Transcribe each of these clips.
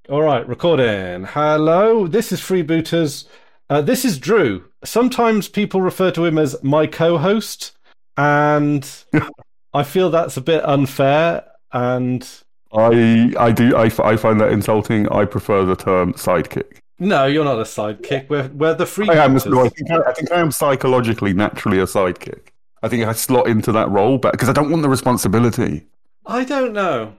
All right, recording. Hello, this is Freebooters. This is Drew. Sometimes people refer to him as my co-host, and I feel that's a bit unfair. And I find that insulting. I prefer the term sidekick. no, you're not a sidekick. We're the I am. No, Freebooters. I think I am psychologically naturally a sidekick. I think I slot into that role, but because I don't want the responsibility. I don't know.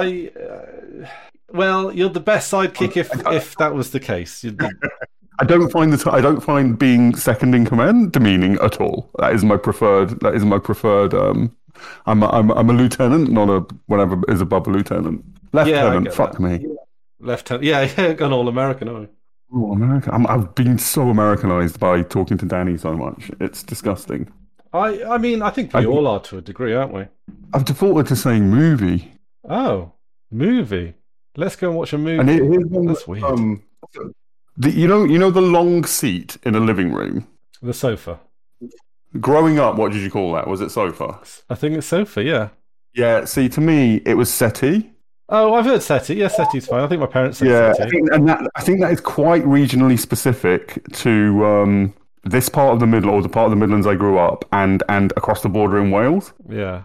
Well, you're the best sidekick if that was the case. I don't find being second in command demeaning at all. That is my preferred. I'm a lieutenant, not a whatever is above a lieutenant. Yeah, I Lieutenant, get fuck that. me. Lieutenant. Yeah, gone all American, aren't we? Oh, America. I've been so Americanized by talking to Danny so much. It's disgusting. I mean, I think we all are to a degree, aren't we? I've defaulted to saying movie. Oh, movie. Let's go and watch a movie. And here's one That's that, weird. you know the long seat in a living room. The sofa. Growing up, what did you call that? Was it sofa? I think it's sofa, yeah. Yeah. See, to me, it was settee. Oh, I've heard settee. Yeah, settee's fine. I think my parents said Yeah, settee. I think that is quite regionally specific to this part of the Midlands, or the part of the Midlands I grew up, and across the border in Wales. Yeah.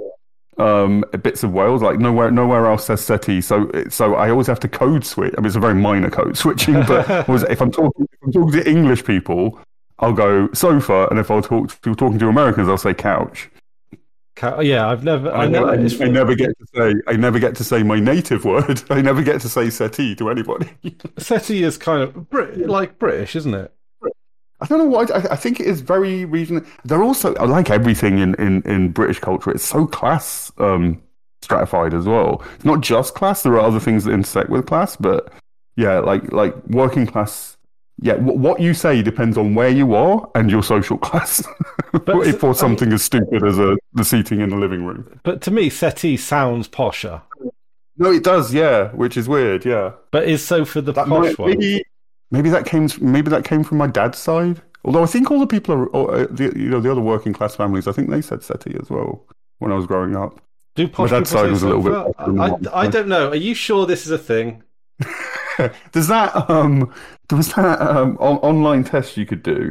Bits of Wales, like nowhere else says settee. So I always have to code switch. I mean, it's a very minor code switching, but if I'm talking to English people, I'll go sofa, and if I'm talking to Americans, I'll say couch. Yeah, I've never. I never get to say my native word. I never get to say settee to anybody. Settee is kind of like British, isn't it? I don't know what I think it is very regional. They're also, like everything in British culture, it's so class stratified as well. It's not just class. There are other things that intersect with class, but yeah, like working class. Yeah, what you say depends on where you are and your social class. For something as stupid as the seating in the living room. But to me, settee sounds posher. No, it does. Yeah, which is weird. Yeah, But is sofa the posh one? Maybe that came from my dad's side. Although I think all the people the other working class families, I think they said settee as well when I was growing up. Do posh My dad's people side say was a little sofa? bit better than I don't know. Are you sure this is a thing? There's that there was that online test you could do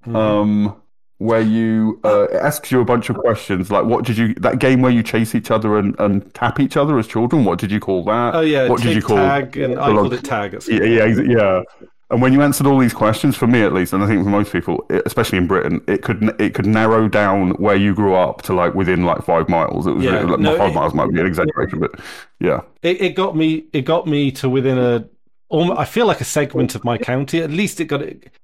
where you it asks you a bunch of questions like that game where you chase each other and tap each other as children, what did you call that? Oh yeah, What did you call tag? And I called it tag at school. yeah. And when you answered all these questions, for me at least, and I think for most people, especially in Britain, it could narrow down where you grew up to like within like 5 miles. It was Yeah, like, no, 5 miles might be an exaggeration, but yeah. It got me to within I feel like a segment of my county. At least it got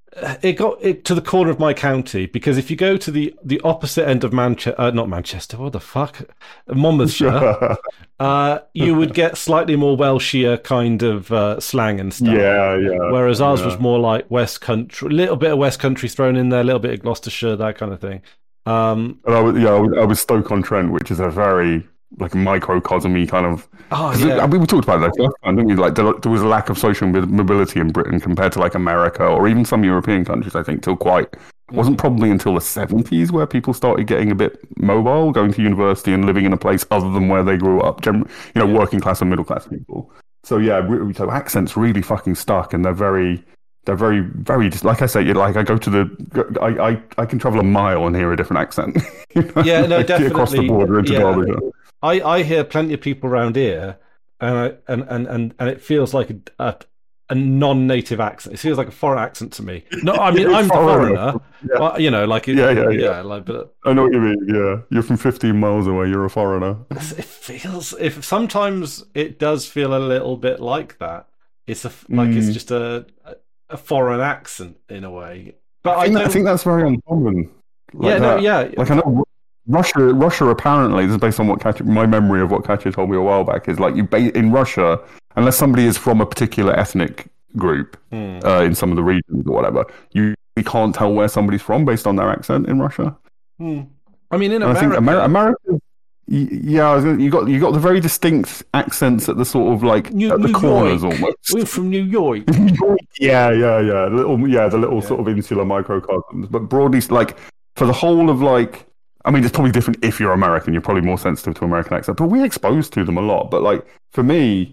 it to the corner of my county, because if you go to the opposite end of Manchester, not Manchester, what the fuck, Monmouthshire, you would get slightly more Welshier kind of slang and stuff. Yeah. Whereas ours was more like West Country, a little bit of West Country thrown in there, a little bit of Gloucestershire, that kind of thing. And I was Stoke-on-Trent, which is a very like microcosm-y kind of. Oh yeah. We talked about that last time, didn't we? Like there was a lack of social mobility in Britain compared to like America or even some European countries. I think till quite wasn't probably until the 70s where people started getting a bit mobile, going to university and living in a place other than where they grew up. Working class and middle class people. So yeah, so accents really fucking stuck, and they're very, very just like I say. Like I go to I can travel a mile and hear a different accent. Yeah, no, definitely across the border into Derbyshire. I hear plenty of people around here, and it feels like a non-native accent. It feels like a foreign accent to me. No, I mean I'm the foreigner. Yeah. Well, Yeah. Like, but I know what you mean. Yeah, you're from 15 miles away. You're a foreigner. it feels if sometimes it does feel a little bit like that. It's it's just a foreign accent in a way. But I think that's very uncommon. Like Like I know Russia apparently, this is based on my memory of what Katya told me a while back, is like in Russia, unless somebody is from a particular ethnic group in some of the regions or whatever, you can't tell where somebody's from based on their accent in Russia. I mean, in America, America, you got the very distinct accents at the sort of like at the corners almost. We're from New York. Yeah. The little sort of insular microcosms. But broadly, like for the whole of like, I mean, it's probably different if you're American. You're probably more sensitive to American accent, but we're exposed to them a lot. But like for me,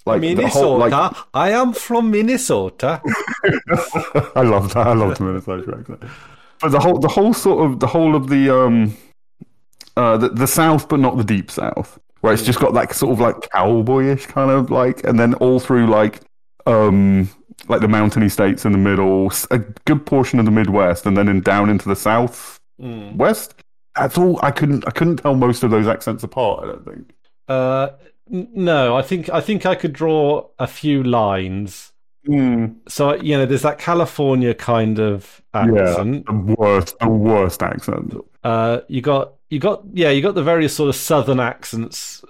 Like the whole, Minnesota. like I am from Minnesota. I love that. I love the Minnesota accent. But the whole of the South, but not the deep South, where it's just got that sort of like cowboyish kind of like, and then all through like the mountainy states in the middle, a good portion of the Midwest, and then down into the South West. That's all. I couldn't tell most of those accents apart. I don't think. No, I think I could draw a few lines. So there's that California kind of accent. Yeah, the worst accent. You got the various sort of southern accents.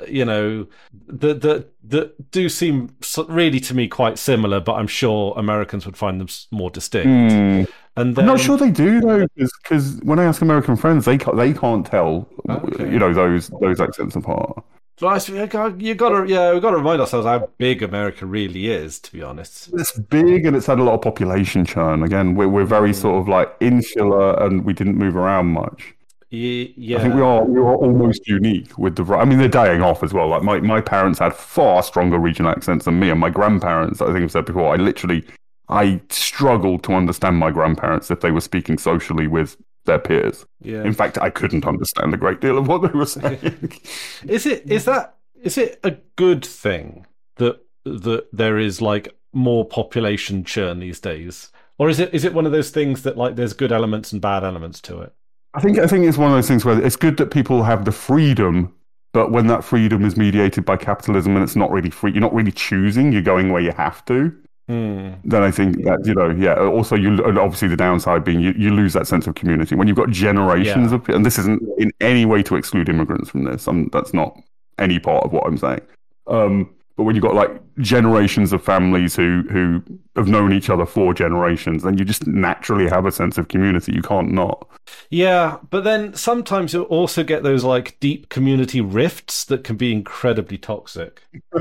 That do seem really to me quite similar, but I'm sure Americans would find them more distinct. And then, I'm not sure they do though, because when I ask American friends, they can't tell, those accents apart. But we've got to remind ourselves how big America really is. To be honest, it's big and it's had a lot of population churn. Again, we're very sort of like insular, and we didn't move around much. Yeah, I think we are almost unique with the. I mean, they're dying off as well. Like my parents had far stronger regional accents than me, and my grandparents. I think I've said before. I struggled to understand my grandparents if they were speaking socially with their peers. Yeah. In fact, I couldn't understand a great deal of what they were saying. Is it a good thing that there is like more population churn these days, or is it one of those things that like there's good elements and bad elements to it? I think it's one of those things where it's good that people have the freedom, but when that freedom is mediated by capitalism and it's not really free, you're not really choosing, you're going where you have to. Then I think that, also obviously the downside being you lose that sense of community. When you've got generations of, and this isn't in any way to exclude immigrants from this, that's not any part of what I'm saying. But when you've got like generations of families who have known each other for generations, then you just naturally have a sense of community. You can't not. Yeah, but then sometimes you'll also get those like deep community rifts that can be incredibly toxic.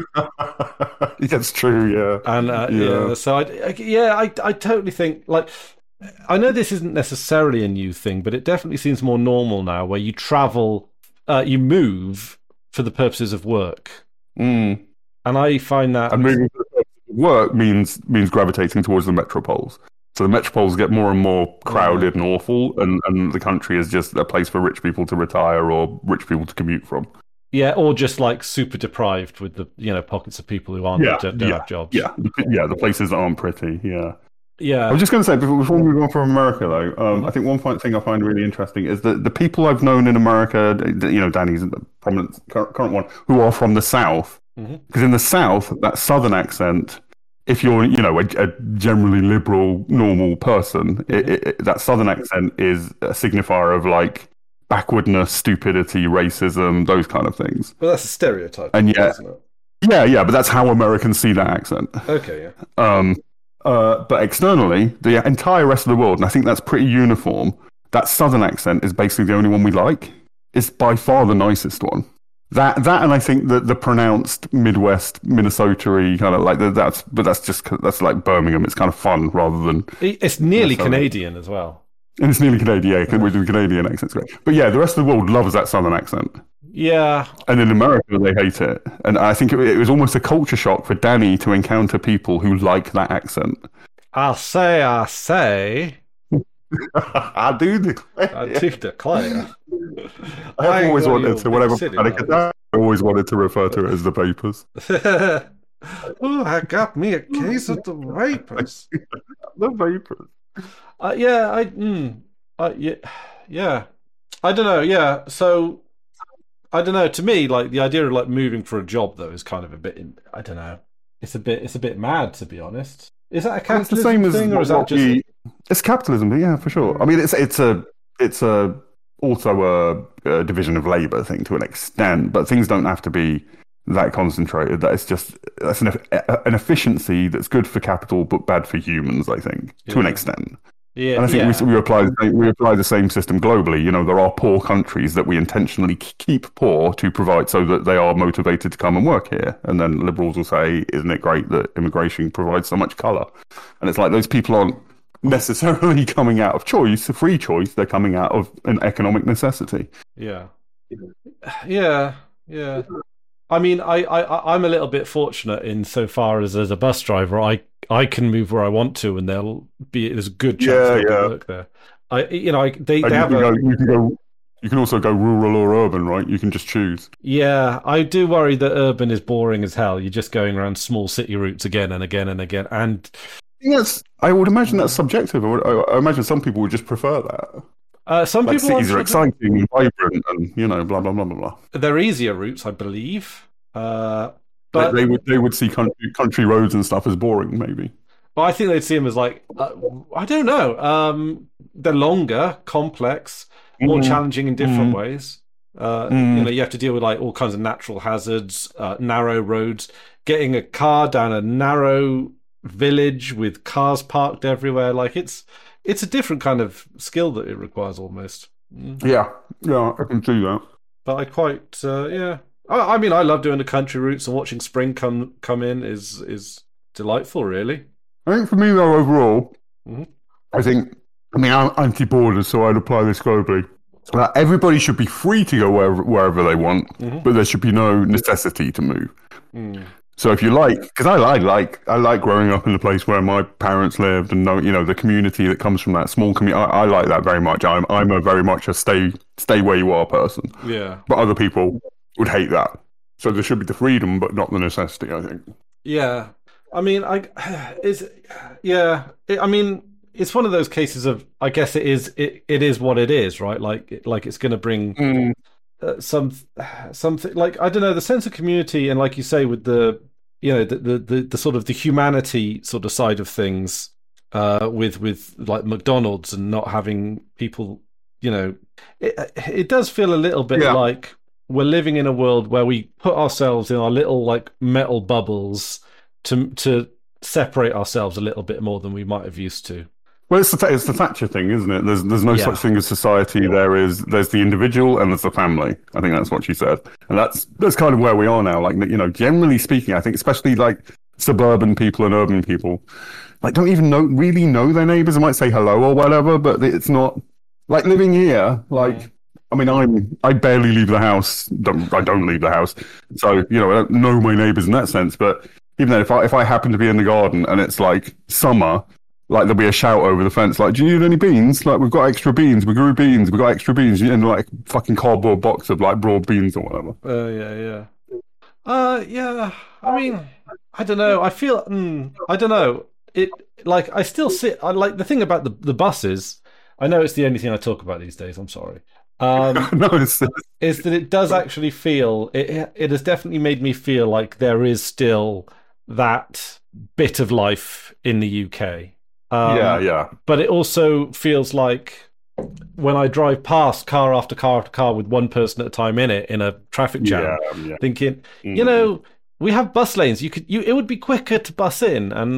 That's true, yeah. And so I totally think like I know this isn't necessarily a new thing, but it definitely seems more normal now, where you travel, you move for the purposes of work. And I find that... And moving to the purpose of work means gravitating towards the metropoles. So the metropoles get more and more crowded and awful, and the country is just a place for rich people to retire or rich people to commute from. Yeah, or just like super deprived with the pockets of people who don't have jobs. Yeah, the places that aren't pretty, Yeah. I was just going to say, before we move on from America, though, I think one thing I find really interesting is that the people I've known in America, Danny's a prominent current one, who are from the South, because in the South, that Southern accent, if you're, a generally liberal, normal person, that Southern accent is a signifier of like backwardness, stupidity, racism, those kind of things. Well, that's a stereotype, and yet, isn't it? Yeah, but that's how Americans see that accent. Okay, yeah. But externally, the entire rest of the world, and I think that's pretty uniform, that Southern accent is basically the only one we like. It's by far the nicest one. That, and I think that the pronounced Midwest, Minnesota-y kind of like that's like Birmingham. It's kind of fun rather than. It's nearly Canadian as well. And it's nearly Canadian, yeah. We do Canadian accents, great. But yeah, the rest of the world loves that Southern accent. Yeah. And in America, they hate it. And I think it was almost a culture shock for Danny to encounter people who like that accent. I say. I do declare. I do declare. I've always wanted to, whenever I always wanted to refer to it as the Vapors. Oh, I got me a case of the Vapors. The Vapors. Yeah. I don't know. Yeah. So, I don't know. To me, like the idea of like moving for a job, though, is kind of a bit. I don't know. It's a bit mad, to be honest. Is that a capitalism thing, or is that just? It's capitalism, yeah, for sure. I mean, it's also a division of labour thing to an extent, but things don't have to be that concentrated. That's an efficiency that's good for capital but bad for humans, I think, to an extent. Yeah, and I think we apply the same system globally. There are poor countries that we intentionally keep poor to provide so that they are motivated to come and work here. And then liberals will say, "Isn't it great that immigration provides so much colour?" And it's like those people aren't necessarily coming out of choice, a free choice. They're coming out of an economic necessity. Yeah. I mean, I'm a little bit fortunate in so far as a bus driver, I can move where I want to, and there's a good chance Yeah, there'll be yeah. work there. They And have a you can also go rural or urban, right? You can just choose. yeah. I do worry that urban is boring as hell. You're just going around small city routes again and again and again, and Yes, I would imagine that's subjective. I imagine some people would just prefer that. some Like people want cities are to. exciting and vibrant, and blah blah blah blah blah. They're easier routes, I believe. Uh, They, but they would they would see country roads and stuff as boring, maybe. But I think they'd see them as like, I don't know. They're longer, complex, more Mm, challenging in different mm, ways. mm. You have to deal with like all kinds of natural hazards, narrow roads, getting a car down a narrow village with cars parked everywhere. Like it's a different kind of skill that it requires almost. Yeah, yeah, I can do that. But I quite, yeah. I mean, I love doing the country routes and watching spring come in is delightful, really. I think for me though, overall, Mhm. I'm anti-borders, so I'd apply this globally. Everybody should be free to go wherever they want, Mhm. but there should be no necessity to move. Mm. So if you like, because I like growing up in the place where my parents lived and know the community that comes from that small community. I like that very much. I'm a very much a stay where you are person. Yeah. But other people would hate that. So there should be the freedom, but not the necessity. I think. Yeah, I mean, is yeah. I mean, it's one of those cases of I guess it is what it is, right? Like it's going to bring Mm, something like I don't know the sense of community and like you say with the the sort of the humanity sort of side of things with like McDonald's and not having people it does feel a little bit yeah. like we're living in a world where we put ourselves in our little like metal bubbles to separate ourselves a little bit more than we might have used to. Well, it's the Thatcher thing, isn't it? There's no Yeah. such thing as society. There's the individual and there's the family. I think that's what she said, and that's kind of where we are now. Like generally speaking, I think especially like suburban people and urban people, like don't even really know their neighbors. They might say hello or whatever, but it's not like living here. Like I mean, I barely leave the house. I don't leave the house, so I don't know my neighbors in that sense. But even then, if I happen to be in the garden and it's like summer. Like there'll be a shout over the fence, like, "Do you need any beans? Like we've got extra beans. We grew beans. We got extra beans." And like fucking cardboard box of like broad beans or whatever. Yeah, yeah. Yeah. I mean, I don't know. I don't know. It like I still sit. I like the thing about the buses. I know it's the only thing I talk about these days. I'm sorry. No, Is that it does actually feel it has definitely made me feel like there is still that bit of life in the UK. yeah. But it also feels like when I drive past car after car after car with one person at a time in it in a traffic jam, Yeah. thinking, Mm. we have bus lanes. It would be quicker to bus in, and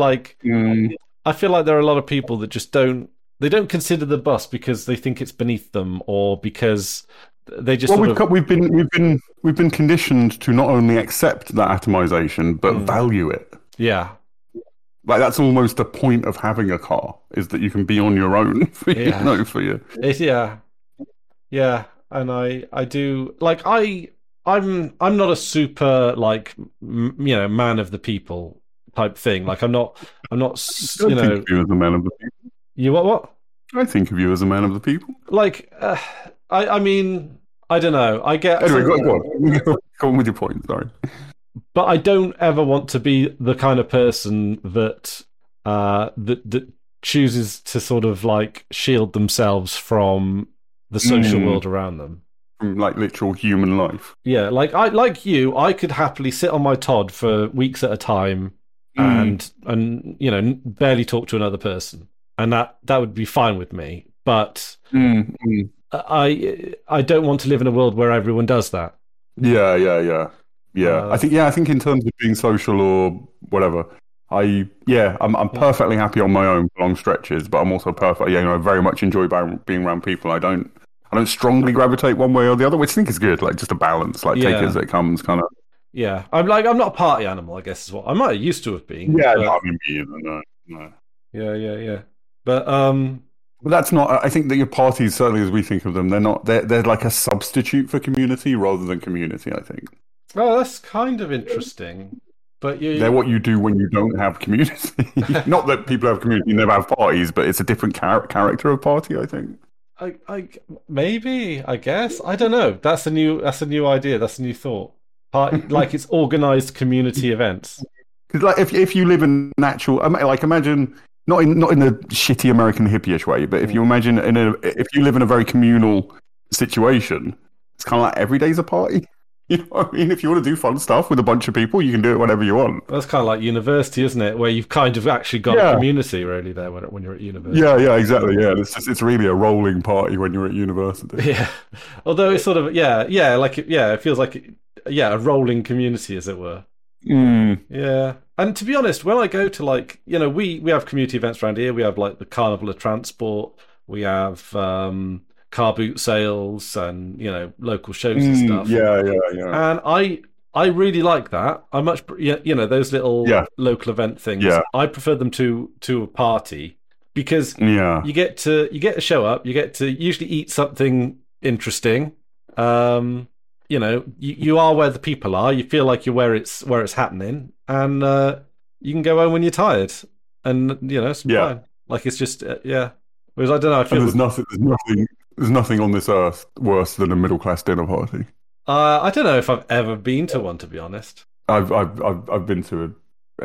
I feel like there are a lot of people that just don't consider the bus because they think it's beneath them or because they just Well, we've been conditioned to not only accept that atomization but value it. yeah. Like that's almost the point of having a car is that you can be on your own. For you. Yeah, yeah, and I do like I'm not a super like man of the people type thing. Like I'm not I don't think of you as a man of the people. you what I think of you as a man of the people. like I mean I don't know. I get Anyway, go on. Go on with your point. Sorry. but I don't ever want to be the kind of person that that chooses to sort of like shield themselves from the social world around them. From like literal human life. Yeah, like you, I could happily sit on my Todd for weeks at a time and barely talk to another person, and that would be fine with me. But I don't want to live in a world where everyone does that. Yeah. I think in terms of being social or whatever, I'm perfectly happy on my own for long stretches, but I'm also very much enjoy being around people. I don't strongly gravitate one way or the other, which I think is good. Like just a balance, like take it as it comes, kind of. Yeah, I'm not a party animal, I guess is what I might have used to have been. Yeah, but, not me either. No. Yeah. But But that's not. I think that your parties, certainly as we think of them, they're not. They're like a substitute for community rather than community. I think. Oh, that's kind of interesting. But They're what you do when you don't have community. Not that people have community never have parties, but it's a different character of party, I think. I maybe I guess I don't know. That's a new idea. That's a new thought. Like it's organized community events. Because like if you live in natural, like imagine not in the shitty American hippie-ish way, but if you imagine if you live in a very communal situation, it's kind of like every day's a party. You know what I mean? If you want to do fun stuff with a bunch of people, you can do it whenever you want. That's kind of like university, isn't it? Where you've kind of actually got a community really there when you're at university. Yeah, exactly. Yeah, it's really a rolling party when you're at university. Yeah, although it's sort of it feels like a rolling community as it were. Yeah, and to be honest, when I go to we have community events around here. We have like the Carnival of Transport. We have car boot sales and local shows and stuff. Yeah. And I really like that. I much those little local event things. Yeah. I prefer them to a party because you get to show up. You get to usually eat something interesting. You are where the people are. You feel like you're where it's happening, and you can go home when you're tired, and it's fine. Like it's just Whereas I don't know. I feel there's nothing on this earth worse than a middle class dinner party. I don't know if I've ever been to one, to be honest. I've been to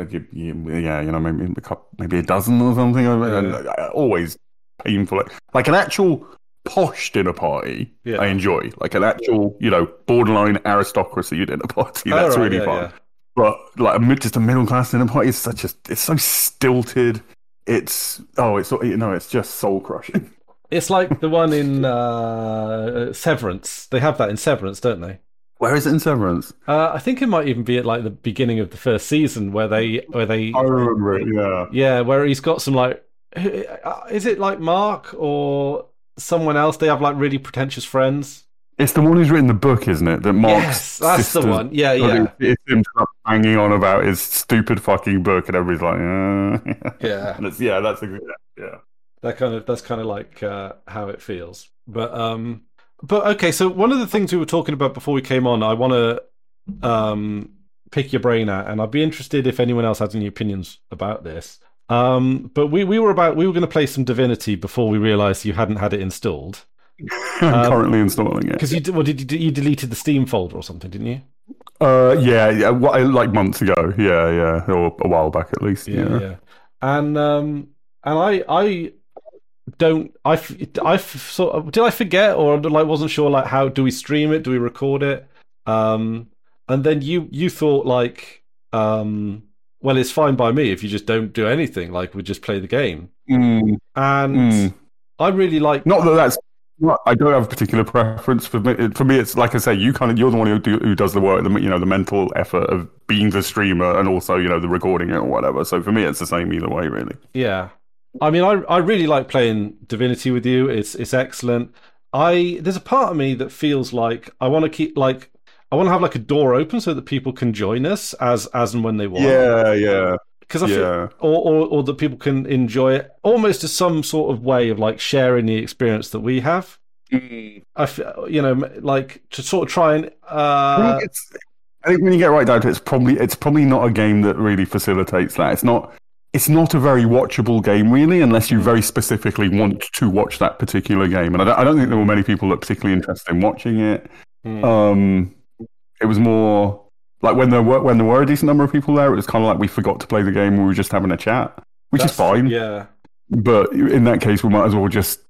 maybe a dozen or something. Always painful. Like an actual posh dinner party, I enjoy. Like an actual, borderline aristocracy dinner party. That's really fun. Yeah. But like just a middle class dinner party is it's so stilted. It's just soul crushing. It's like the one in Severance. They have that in Severance, don't they? Where is it in Severance? I think it might even be at like the beginning of the first season where they. I remember it. Yeah. Yeah, where he's got some is it like Mark or someone else? They have like really pretentious friends. It's the one who's written the book, isn't it? That Mark's yes, that's sisters, the one. Yeah. It's him banging on about his stupid fucking book, and everybody's like, yeah. And that's a good, yeah. That's kind of like how it feels. But okay. So one of the things we were talking about before we came on, I want to pick your brain at, and I'd be interested if anyone else has any opinions about this. But we were going to play some Divinity before we realised you hadn't had it installed. I'm currently installing it because you deleted the Steam folder or something, didn't you? Like months ago, or a while back at least. Yeah. And I don't. I sort of did. I forget, or wasn't sure. Like, how do we stream it? Do we record it? And then you thought well, it's fine by me if you just don't do anything. Like, we just play the game. And I really like. Not that that's. I don't have a particular preference for me. For me, it's like I say, you're the one who does the work, the mental effort of being the streamer and also the recording it or whatever. So for me, it's the same either way, really. Yeah, I mean, I really like playing Divinity with you. It's excellent. There's a part of me that feels like I want to have like a door open so that people can join us as and when they want. Yeah. Because I feel, or that people can enjoy it almost as some sort of way of like sharing the experience that we have. I feel, like to sort of try and. I think when you get right down to it, it's probably not a game that really facilitates that. It's not a very watchable game really, unless you very specifically want to watch that particular game. And I don't think there were many people that were particularly interested in watching it. It was more. Like when there were a decent number of people there, it was kind of like we forgot to play the game. We were just having a chat, which is fine. Yeah. But in that case, we might as well just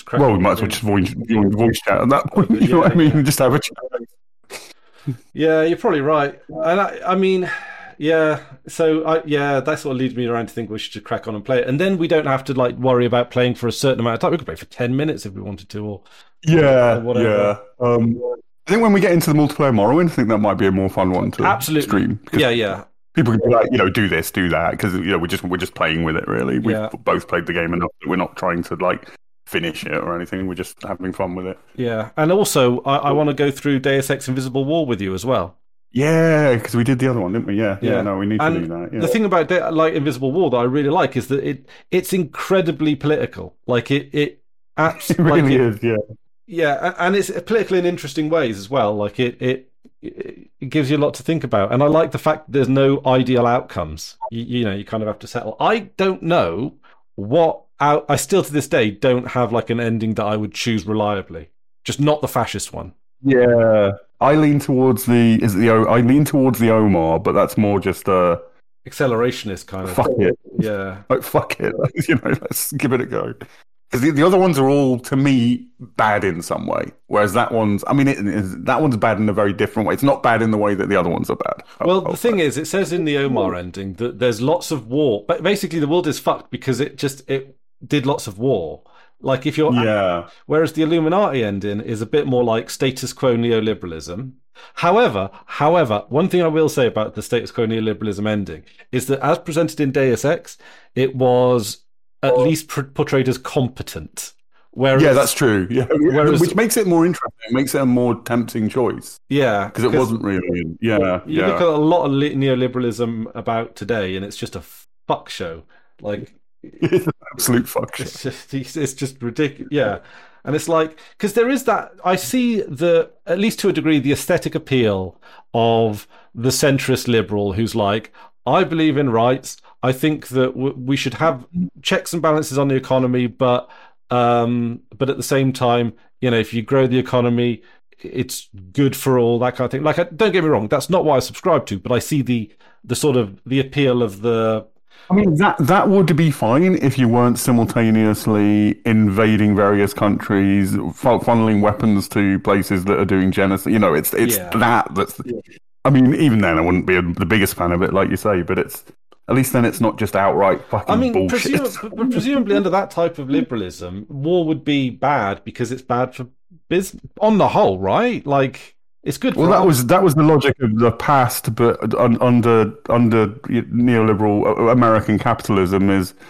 voice chat at that point. You know what I mean? Just have a chat. Yeah, you're probably right. And I mean, yeah. So that sort of leads me around to think we should just crack on and play it, and then we don't have to like worry about playing for a certain amount of time. We could play for 10 minutes if we wanted to, or whatever. Yeah. I think when we get into the multiplayer Morrowind, I think that might be a more fun one to stream. Yeah. People can be like, do this, do that, because we're just playing with it. Really, we've both played the game enough that we're not trying to like finish it or anything. We're just having fun with it. Yeah, and also I want to go through Deus Ex Invisible War with you as well. Yeah, because we did the other one, didn't we? Yeah. No, we need to do that. Yeah. The thing about Invisible War that I really like is that it's incredibly political. Like it really is. Yeah. Yeah, and it's political in interesting ways as well. Like it it gives you a lot to think about. And I like the fact that there's no ideal outcomes. You kind of have to settle. I don't know what out. I still to this day don't have like an ending that I would choose reliably. Just not the fascist one. Yeah, I lean towards I lean towards the Omar, but that's more just Accelerationist kind of. fuck it. Yeah. Like fuck it, let's give it a go. Because the other ones are all, to me, bad in some way. Whereas that one's, I mean, that one's bad in a very different way. It's not bad in the way that the other ones are bad. Well, the thing is, it says in the Omar ending that there's lots of war. But basically, the world is fucked because it did lots of war. Like if you're, Yeah. Whereas the Illuminati ending is a bit more like status quo neoliberalism. However, one thing I will say about the status quo neoliberalism ending is that as presented in Deus Ex, it was at least portrayed as competent. Whereas, Yeah, that's true. Yeah, Whereas- which makes it more interesting. It makes it a more tempting choice yeah, because it wasn't really. Yeah, You look at a lot of neoliberalism about today, and it's just a fuck show. Like It's an absolute fuck shit. it's just ridiculous. Yeah, and it's like because there is that. I see at least to a degree the aesthetic appeal of the centrist liberal who's like, I believe in rights. I think that we should have checks and balances on the economy, but at the same time, if you grow the economy, it's good for all, that kind of thing. Like, don't get me wrong, that's not what I subscribe to, but I see the sort of the appeal of the. I mean, that would be fine if you weren't simultaneously invading various countries, funneling weapons to places that are doing genocide. It's Yeah. that's. I mean, even then, I wouldn't be the biggest fan of it, like you say. But at least then it's not just outright fucking bullshit. But presumably under that type of liberalism, war would be bad because it's bad for business on the whole, right? Like it's good. Well, that was the logic of the past, but under neoliberal American capitalism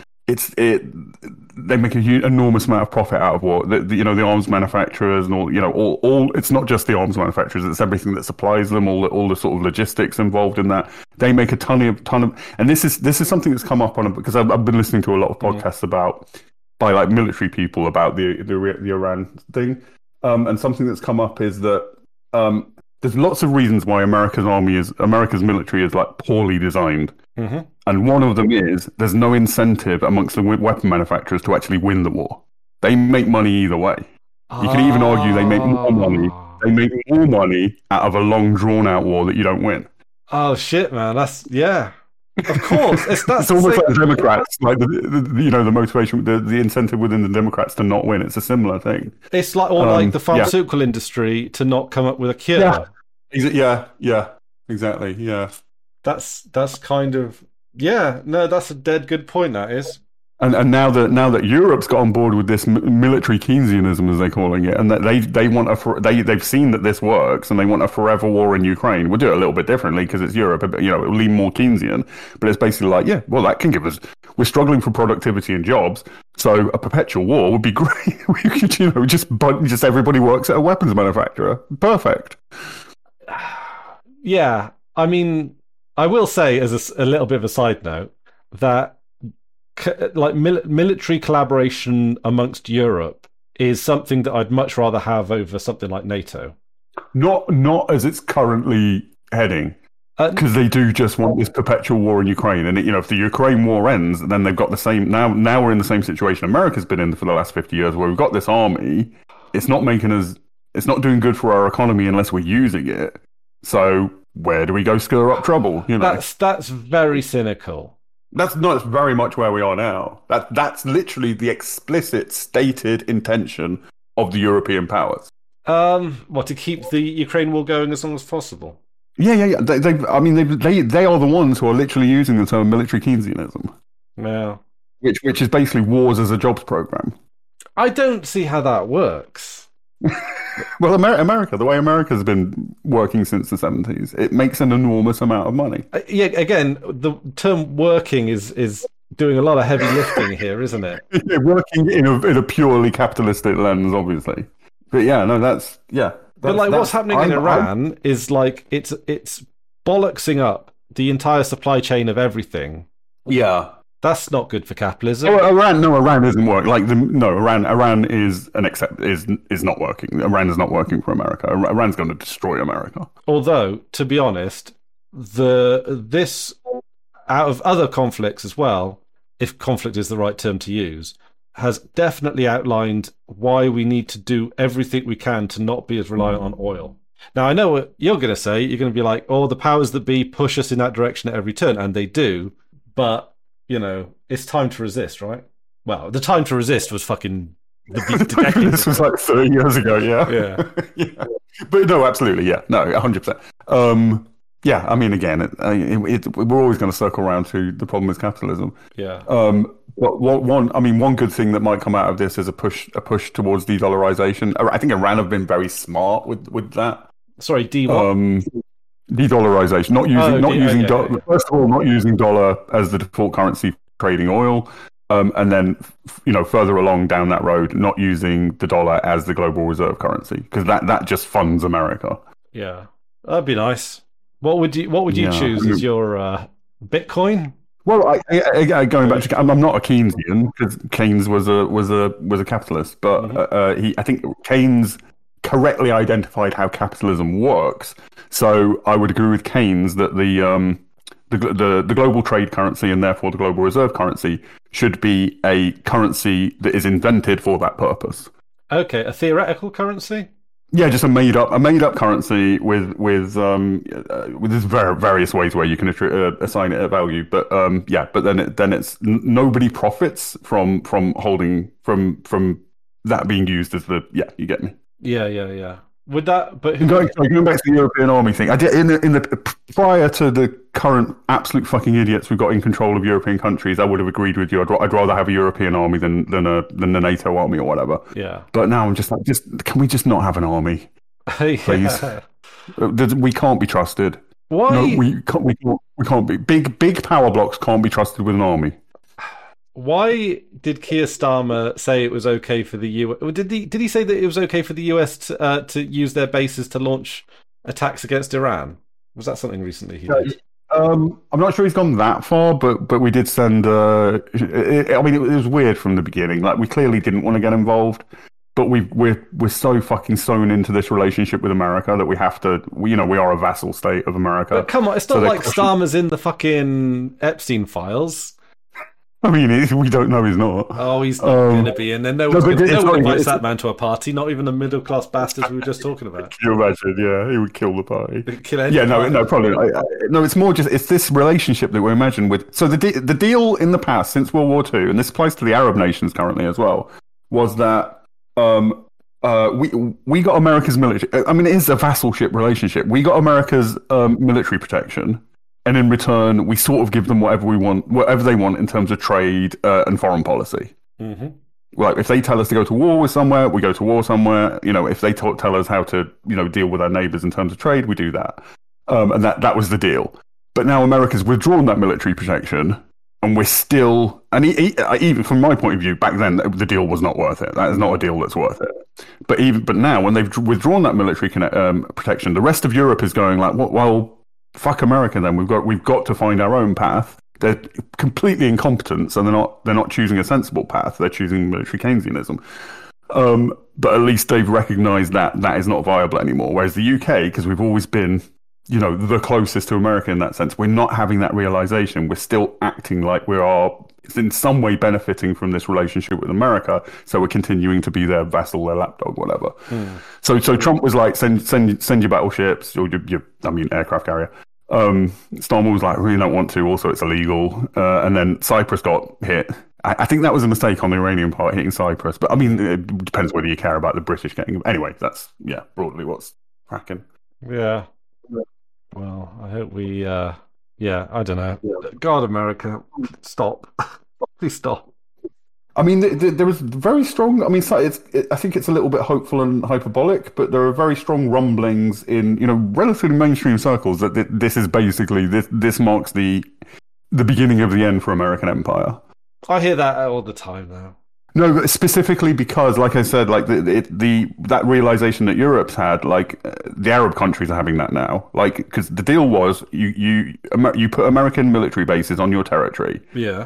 they make an enormous amount of profit out of war. The arms manufacturers and all. It's not just the arms manufacturers; it's everything that supplies them, all the sort of logistics involved in that. They make a ton of, and this is something that's come up because I've been listening to a lot of podcasts by like military people about the Iran thing, and something that's come up is that there's lots of reasons why America's military is like poorly designed. Mm-hmm. And one of them is there's no incentive amongst the weapon manufacturers to actually win the war. They make money either way. You can even argue they make more money. They make more money out of a long, drawn-out war that you don't win. Oh shit, man! Of course. It's almost like the Democrats, like the motivation, the incentive within the Democrats to not win. It's a similar thing. It's like the pharmaceutical industry to not come up with a cure. Yeah, exactly. Yeah. That's kind of that's a dead good point. That is, and now that Europe's got on board with this military Keynesianism, as they're calling it, and that they want they've seen that this works, and they want a forever war in Ukraine. We'll do it a little bit differently because it's Europe, but it will lean more Keynesian. But it's basically like, that can give us. We're struggling for productivity and jobs, so a perpetual war would be great. We could, just everybody works at a weapons manufacturer. Perfect. Yeah, I mean. I will say, as a little bit of a side note, that military collaboration amongst Europe is something that I'd much rather have over something like NATO. Not as it's currently heading, because they do just want this perpetual war in Ukraine. And if the Ukraine war ends, then they've got the same. Now we're in the same situation America's been in for the last 50 years, where we've got this army. It's not doing good for our economy unless we're using it. So. Where do we go stir up trouble? That's very cynical. That's very much where we are now. That's literally the explicit stated intention of the European powers. To keep the Ukraine war going as long as possible. Yeah. They are the ones who are literally using the term military Keynesianism. Yeah. Which is basically wars as a jobs program. I don't see how that works. Well, America, the way America's been working since the 70s, it makes an enormous amount of money. Again, the term working is doing a lot of heavy lifting here, isn't it? Yeah, working in a purely capitalistic lens, obviously. But what's happening in Iran is like it's bollocksing up the entire supply chain of everything. Yeah. That's not good for capitalism. Oh, Iran isn't working. Iran is not working. Iran is not working for America. Iran's going to destroy America. Although, to be honest, this out of other conflicts as well, if conflict is the right term to use, has definitely outlined why we need to do everything we can to not be as reliant on oil. Now, I know what you're going to say. You're going to be like, oh, the powers that be push us in that direction at every turn, and they do. But, it's time to resist, right? Well, the time to resist was fucking this was like 30 years ago, yeah. Yeah. Yeah. But no, absolutely, yeah. No, 100%. Yeah, I mean, again, we're always going to circle around to the problem is capitalism. Yeah. But one good thing that might come out of this is a push towards de-dollarization. I think Iran have been very smart with that. Sorry, de-what? De-dollarization, not using dollar. First of all, not using dollar as the default currency for trading oil, and then further along down that road, not using the dollar as the global reserve currency because that just funds America. Yeah, that'd be nice. What would you choose as your Bitcoin? Well, going back to, I'm not a Keynesian because Keynes was a capitalist, but I think Keynes correctly identified how capitalism works. So I would agree with Keynes that the global trade currency and therefore the global reserve currency should be a currency that is invented for that purpose. Okay, a theoretical currency. Yeah, just a made up currency with various ways where you can assign it a value, but then it's nobody profits from that being used as you get me. Yeah. Would that? But going back to the European army thing, I did in the prior to the current absolute fucking idiots we've got in control of European countries. I would have agreed with you. I'd rather have a European army than the NATO army or whatever. Yeah. But now I'm just like, can we just not have an army, please? We can't be trusted. Why? No, we can't be. Big power blocks can't be trusted with an army. Why did Keir Starmer say it was okay for the US? Did he say that it was okay for the US to use their bases to launch attacks against Iran? Was that something recently he did? I'm not sure he's gone that far, but we did send. It was weird from the beginning. Like we clearly didn't want to get involved, but we're so fucking sewn into this relationship with America that we have to. We are a vassal state of America. But come on, it's not like Starmer's in the fucking Epstein files. I mean, we don't know he's not. Oh, he's not going to be. And then no one invites that man to a party, not even the middle-class bastards we were just talking about. Can you imagine? Yeah, he would kill the party. No, probably. No, it's more just, it's this relationship that we imagine with... So the deal in the past, since World War II, and this applies to the Arab nations currently as well, was that we got America's military... I mean, it is a vassalship relationship. We got America's military protection. And in return, we sort of give them whatever they want in terms of trade and foreign policy. Mm-hmm. Like if they tell us to go to war with somewhere, we go to war somewhere. If they tell us how to, deal with our neighbors in terms of trade, we do that. And that was the deal. But now America's withdrawn that military protection, and we're still. And even from my point of view, back then the deal was not worth it. That is not a deal that's worth it. But now when they've withdrawn that military protection, the rest of Europe is going like, well. Fuck America then. We've got to find our own path. They're completely incompetent, so they're not choosing a sensible path. They're choosing military Keynesianism. But at least they've recognised that is not viable anymore. Whereas the UK, because we've always been, the closest to America in that sense, we're not having that realisation. We're still acting like we are in some way benefiting from this relationship with America, so we're continuing to be their vassal, their lapdog, whatever. So Trump was like, send your battleships, or your aircraft carrier. Starmer was like, really don't want to. Also, it's illegal. And then Cyprus got hit. I think that was a mistake on the Iranian part hitting Cyprus. But I mean, it depends whether you care about the British getting. Anyway, that's broadly what's cracking. Yeah. Well, I hope we. I don't know. God, America, stop. Please stop. I mean, there was very strong. I mean, I think it's a little bit hopeful and hyperbolic, but there are very strong rumblings in relatively mainstream circles that this is basically this marks the beginning of the end for American empire. I hear that all the time now. No, but specifically because, like I said, like that realization that Europe's had, like the Arab countries are having that now. Like, because the deal was you put American military bases on your territory. Yeah.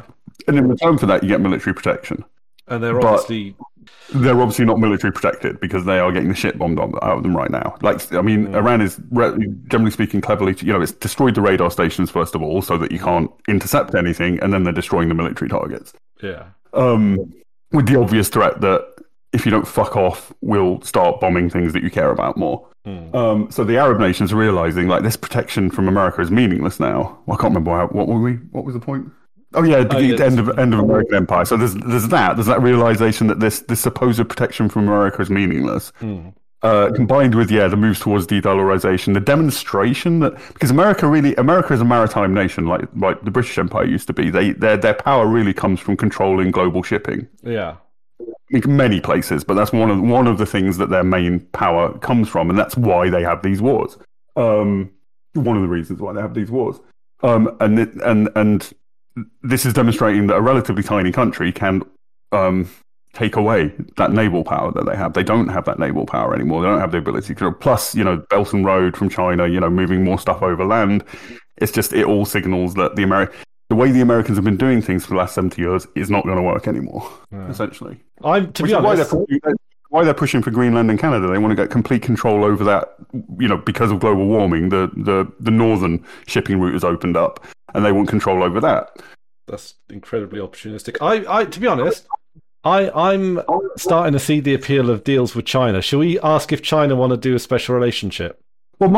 and in return for that, you get military protection. And they're obviously not military protected because they are getting the shit bombed out of them right now. Like, I mean, Iran is, generally speaking, cleverly, it's destroyed the radar stations, first of all, so that you can't intercept anything, and then they're destroying the military targets. Yeah. With the obvious threat that if you don't fuck off, we'll start bombing things that you care about more. So the Arab nations are realizing, like, this protection from America is meaningless now. Well, I can't remember what was the point? Oh yeah, the end of American empire. So there's that realization that this supposed protection from America is meaningless. Combined with the moves towards de-dollarization, the demonstration that, because America is a maritime nation, like the British Empire used to be. Their power really comes from controlling global shipping. Yeah. In many places, but that's one of the things that their main power comes from, and that's why they have these wars. One of the reasons why they have these wars. And this is demonstrating that a relatively tiny country can take away that naval power that they have. They don't have that naval power anymore. They don't have the ability to. Plus, Belt and Road from China, moving more stuff over land. It all signals that the way the Americans have been doing things for the last 70 years is not going to work anymore, essentially. To be honest, why they're pushing for Greenland and Canada. They want to get complete control over that, because of global warming, the northern shipping route has opened up, and they want control over that. That's incredibly opportunistic. I to be honest, I'm starting to see the appeal of deals with China. Shall we ask if China want to do a special relationship? Well,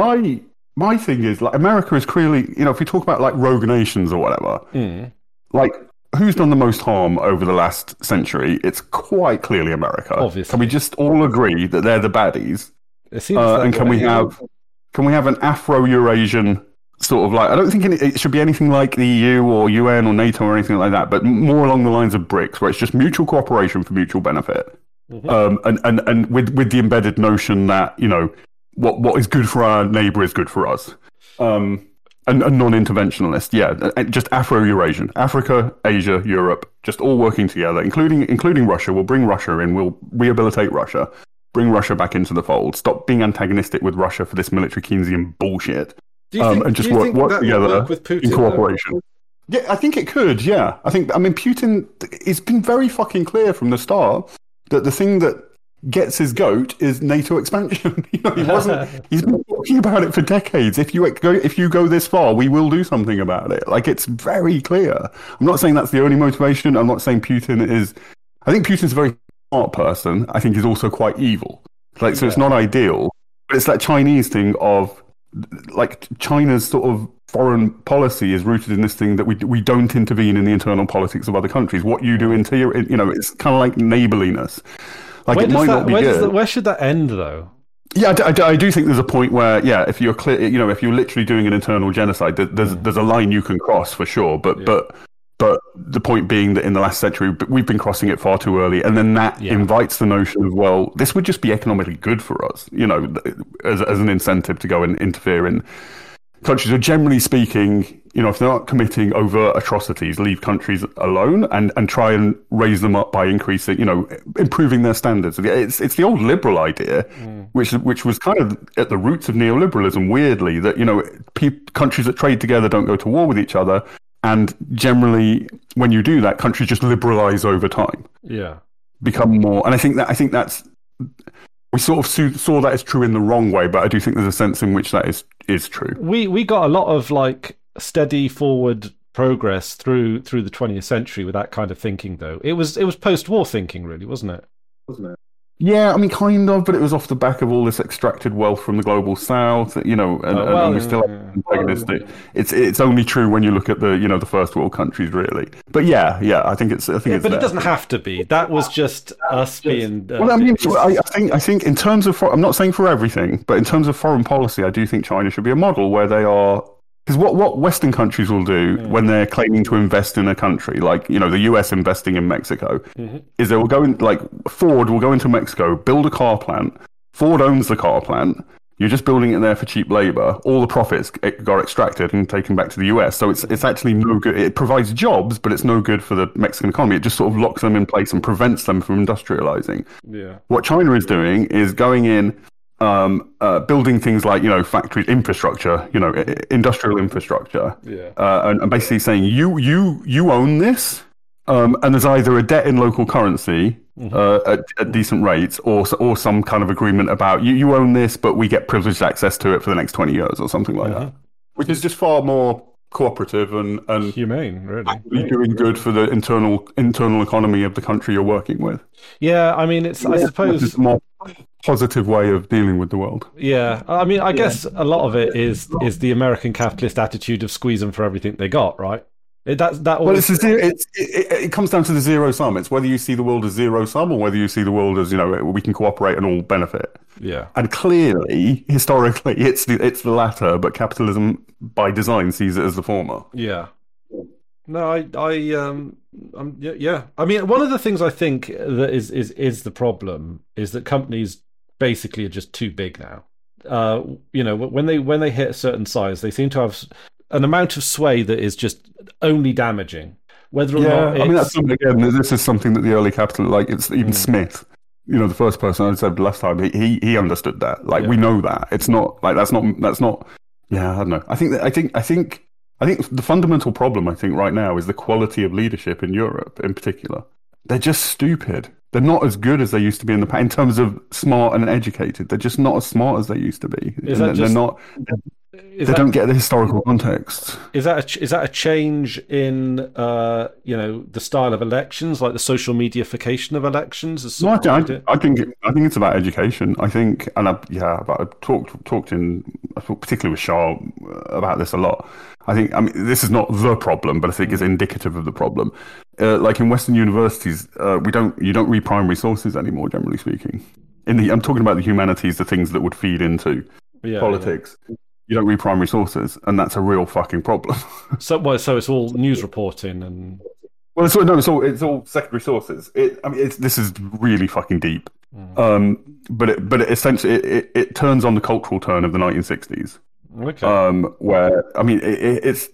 my thing is, like, America is clearly, if we talk about like rogue nations or whatever, like, who's done the most harm over the last century? It's quite clearly America. Obviously. Can we just all agree that they're the baddies? It seems and can we have an Afro-Eurasian sort of, like, I don't think it should be anything like the EU or UN or NATO or anything like that, but more along the lines of BRICS, where it's just mutual cooperation for mutual benefit. And with the embedded notion that, what is good for our neighbor is good for us. And non-interventionalist, just Afro-Eurasian, Africa, Asia, Europe, just all working together, including Russia. We'll bring Russia in. We'll rehabilitate Russia, bring Russia back into the fold. Stop being antagonistic with Russia for this military Keynesian bullshit, and just work together with Putin, in cooperation. Yeah, I think it could. Yeah, Putin. It's been very fucking clear from the start that the thing that gets his goat is NATO expansion. He's been talking about it for decades. If you go this far, we will do something about it. Like, it's very clear. I'm not saying that's the only motivation. I'm not saying Putin is. I think Putin's a very smart person. I think he's also quite evil. Like, so it's not ideal. But it's that Chinese thing of, like, China's sort of foreign policy is rooted in this thing that we don't intervene in the internal politics of other countries. What you do it's kind of like neighborliness. Like, it might not be good. Where should that end, though? Yeah, I do think there's a point where, if you're clear, if you're literally doing an internal genocide, there's a line you can cross for sure. But the point being that in the last century we've been crossing it far too early, and then that invites the notion of, well, this would just be economically good for us, as an incentive to go and interfere in countries who, generally speaking, if they're not committing overt atrocities, leave countries alone and try and raise them up by increasing, improving their standards. It's the old liberal idea, which was kind of at the roots of neoliberalism, weirdly, that, countries that trade together don't go to war with each other. And generally, when you do that, countries just liberalize over time. Yeah. Become more. And I think that's, we sort of saw that as true in the wrong way, but I do think there's a sense in which that is true. We got a lot of, like, steady forward progress through the 20th century with that kind of thinking, though. It was post-war thinking, really, wasn't it? Yeah, kind of, but it was off the back of all this extracted wealth from the global south, and we still have antagonistic. It's only true when you look at the first world countries, really. But I think it's. But it doesn't have to be. That was just us being. I think in terms of, I'm not saying for everything, but in terms of foreign policy, I do think China should be a model where they are. Because what Western countries will do when they're claiming to invest in a country, like, the US investing in Mexico, is they will go in, like, Ford will go into Mexico, build a car plant. Ford owns the car plant. You're just building it there for cheap labor. All the profits got extracted and taken back to the US. So it's actually no good. It provides jobs, but it's no good for the Mexican economy. It just sort of locks them in place and prevents them from industrializing. Yeah. What China is doing is going in, building things like, factory infrastructure, industrial infrastructure, and basically saying, you own this, And there's either a debt in local currency Mm-hmm. at decent rates, or some kind of agreement about you own this, but we get privileged access to it for the next 20 years or something like that, which is just far more cooperative and humane, really. actually doing good for the internal economy of the country you're working with. Yeah, I mean, I suppose it's a more positive way of dealing with the world. Yeah, I mean, I guess a lot of it is the American capitalist attitude of squeeze them for everything they got, right? Well, it comes down to the zero sum. It's whether you see the world as zero sum or whether you see the world as, we can cooperate and all benefit. Yeah. And clearly, historically, it's the latter, but capitalism by design sees it as the former. Yeah. No, yeah. I mean, one of the things I think that is the problem is that companies basically are just too big now. When they hit a certain size, they seem to have an amount of sway that is just only damaging. Whether or not, I mean, this is something that the early capital, like it's even Smith, the first person I said last time, he understood that. Like we know that it's not like that's not. Yeah, I don't know. I think the fundamental problem right now is the quality of leadership in Europe, in particular. They're just stupid. They're not as good as they used to be in terms of smart and educated. They're just not as smart as they used to be. They're not. They don't get the historical context. Is that a change in the style of elections, like the social mediaification of elections? No, I think it's about education. I think, and I've talked particularly with Charles about this a lot. I mean, this is not the problem, but I think it's indicative of the problem. Like in Western universities, you don't read primary sources anymore, generally speaking. I'm talking about the humanities, the things that would feed into politics. Yeah. You don't read primary sources, and that's a real fucking problem. So it's all news reporting and. Well, it's all secondary sources. This is really fucking deep. But it essentially it turns on the cultural turn of the 1960s. Okay. Where it's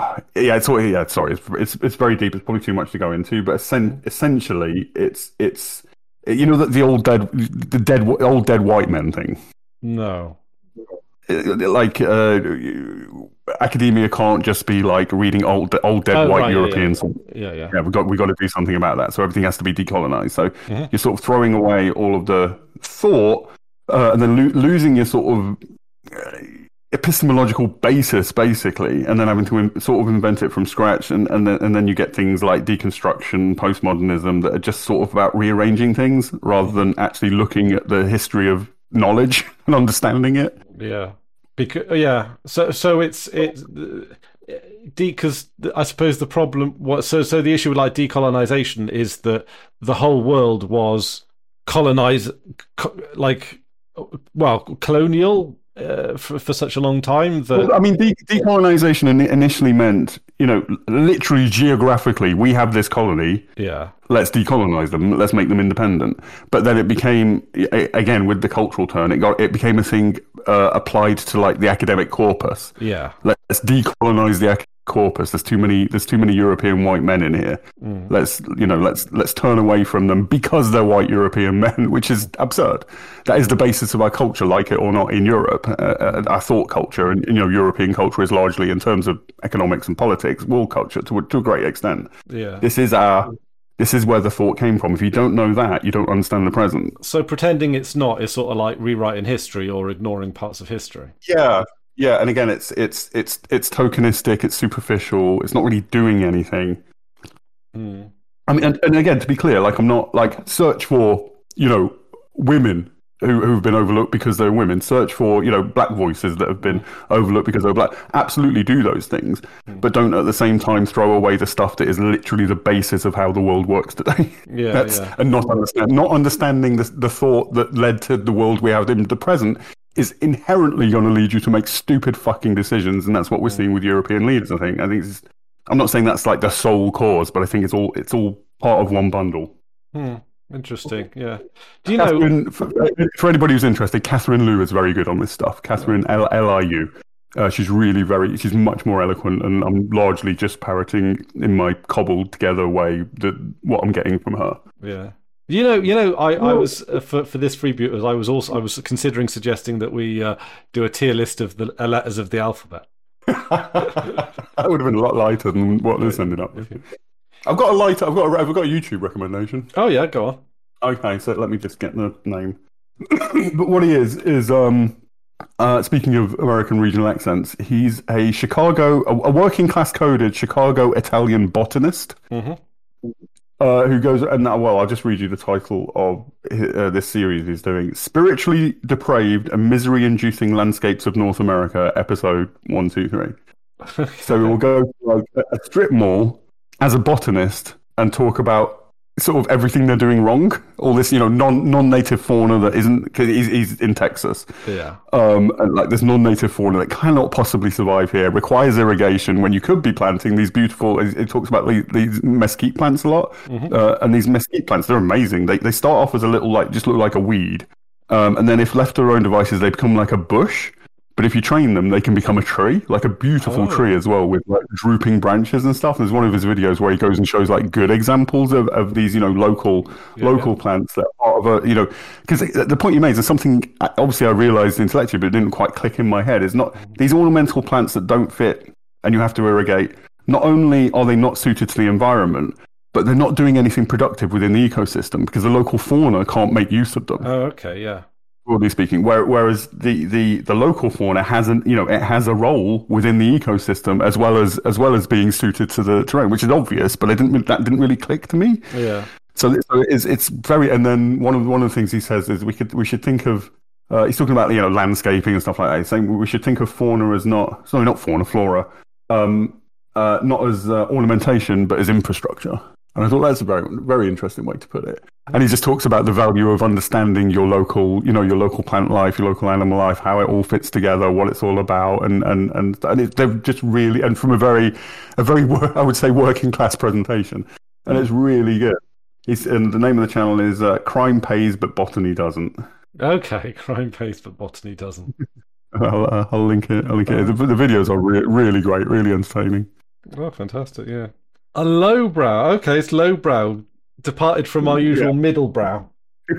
very deep. It's probably too much to go into, but essentially it's the old dead white men thing. No. Like academia can't just be like reading old dead white Europeans. Yeah. We got to do something about that. So everything has to be decolonized. So you're sort of throwing away all of the thought and then losing your sort of epistemological basis, basically, and then having to sort of invent it from scratch. And then you get things like deconstruction, postmodernism that are just sort of about rearranging things rather than actually looking at the history of knowledge and understanding it. Yeah, So it's because I suppose the problem so the issue with like decolonization is that the whole world was colonial for such a long time that decolonization initially meant literally geographically we have this colony, let's decolonize them, let's make them independent. But then it became, again with the cultural turn, it became a thing applied to like the academic corpus. Let's decolonize the academic corpus. There's too many European white men in here. Let's turn away from them because they're white European men, which is absurd. That is the basis of our culture, like it or not, in Europe. Our thought culture and European culture is largely, in terms of economics and politics, world culture to a great extent. This is where the thought came from. If you don't know that, you don't understand the present. So pretending it's not is sort of like rewriting history or ignoring parts of history. Yeah, and again, it's tokenistic, it's superficial, it's not really doing anything. I mean, and again, to be clear, like I'm not like search for women who've been overlooked because they're women. Search for black voices that have been overlooked because they're black. Absolutely do those things, but don't at the same time throw away the stuff that is literally the basis of how the world works today. And not understanding the thought that led to the world we have in the present is inherently going to lead you to make stupid fucking decisions, and that's what we're seeing with European leaders. I think I'm not saying that's like the sole cause, but I think it's all part of one bundle. Interesting. Yeah. Do you know? For anybody who's interested, Catherine Liu is very good on this stuff. Catherine Liu. She's she's much more eloquent, and I'm largely just parroting in my cobbled together way what I'm getting from her. Yeah. I was for this freebooters. I was considering suggesting that we do a tier list of the letters of the alphabet. That would have been a lot lighter than what this ended up with. I've got a light. I've got a YouTube recommendation. Oh yeah, go on. Okay, so let me just get the name. But what he is speaking of American regional accents, he's a a working class coded Chicago Italian botanist. Hmm. Who goes and now? Well, I'll just read you the title of this series he's doing: "Spiritually Depraved and Misery-Inducing Landscapes of North America," episode 1, 2, 3. So we'll go to like a strip mall as a botanist and talk about sort of everything they're doing wrong. All this, non-native fauna that isn't. Because he's in Texas. Yeah. And like this non-native fauna that cannot possibly survive here, requires irrigation when you could be planting these beautiful. It talks about these mesquite plants a lot, and these mesquite plants, they're amazing. They start off as a little just look like a weed, and then if left to their own devices, they become like a bush. But if you train them, they can become a tree, like a beautiful tree as well, with like drooping branches and stuff. There's one of his videos where he goes and shows like good examples of these, local plants that are part of a, because the point you made is something, obviously I realized intellectually, but it didn't quite click in my head. It's not these ornamental plants that don't fit and you have to irrigate. Not only are they not suited to the environment, but they're not doing anything productive within the ecosystem because the local fauna can't make use of them. Oh, okay, yeah. Broadly speaking, whereas the local fauna it has a role within the ecosystem as well as being suited to the terrain, which is obvious, but that didn't really click to me. Yeah. So it's very, and then one of the things he says is we should think of he's talking about landscaping and stuff like that. He's saying we should think of fauna as not fauna, flora, not as ornamentation but as infrastructure. And I thought that's a very, very interesting way to put it. And he just talks about the value of understanding your local plant life, your local animal life, how it all fits together, what it's all about, they're just really, and from a very, I would say, working class presentation, and it's really good. And the name of the channel is Crime Pays but Botany Doesn't. Okay, crime pays but botany doesn't. I'll link it. The videos are really great, really entertaining. Oh, fantastic! Yeah. A lowbrow. Okay, it's lowbrow. Departed from our usual middlebrow.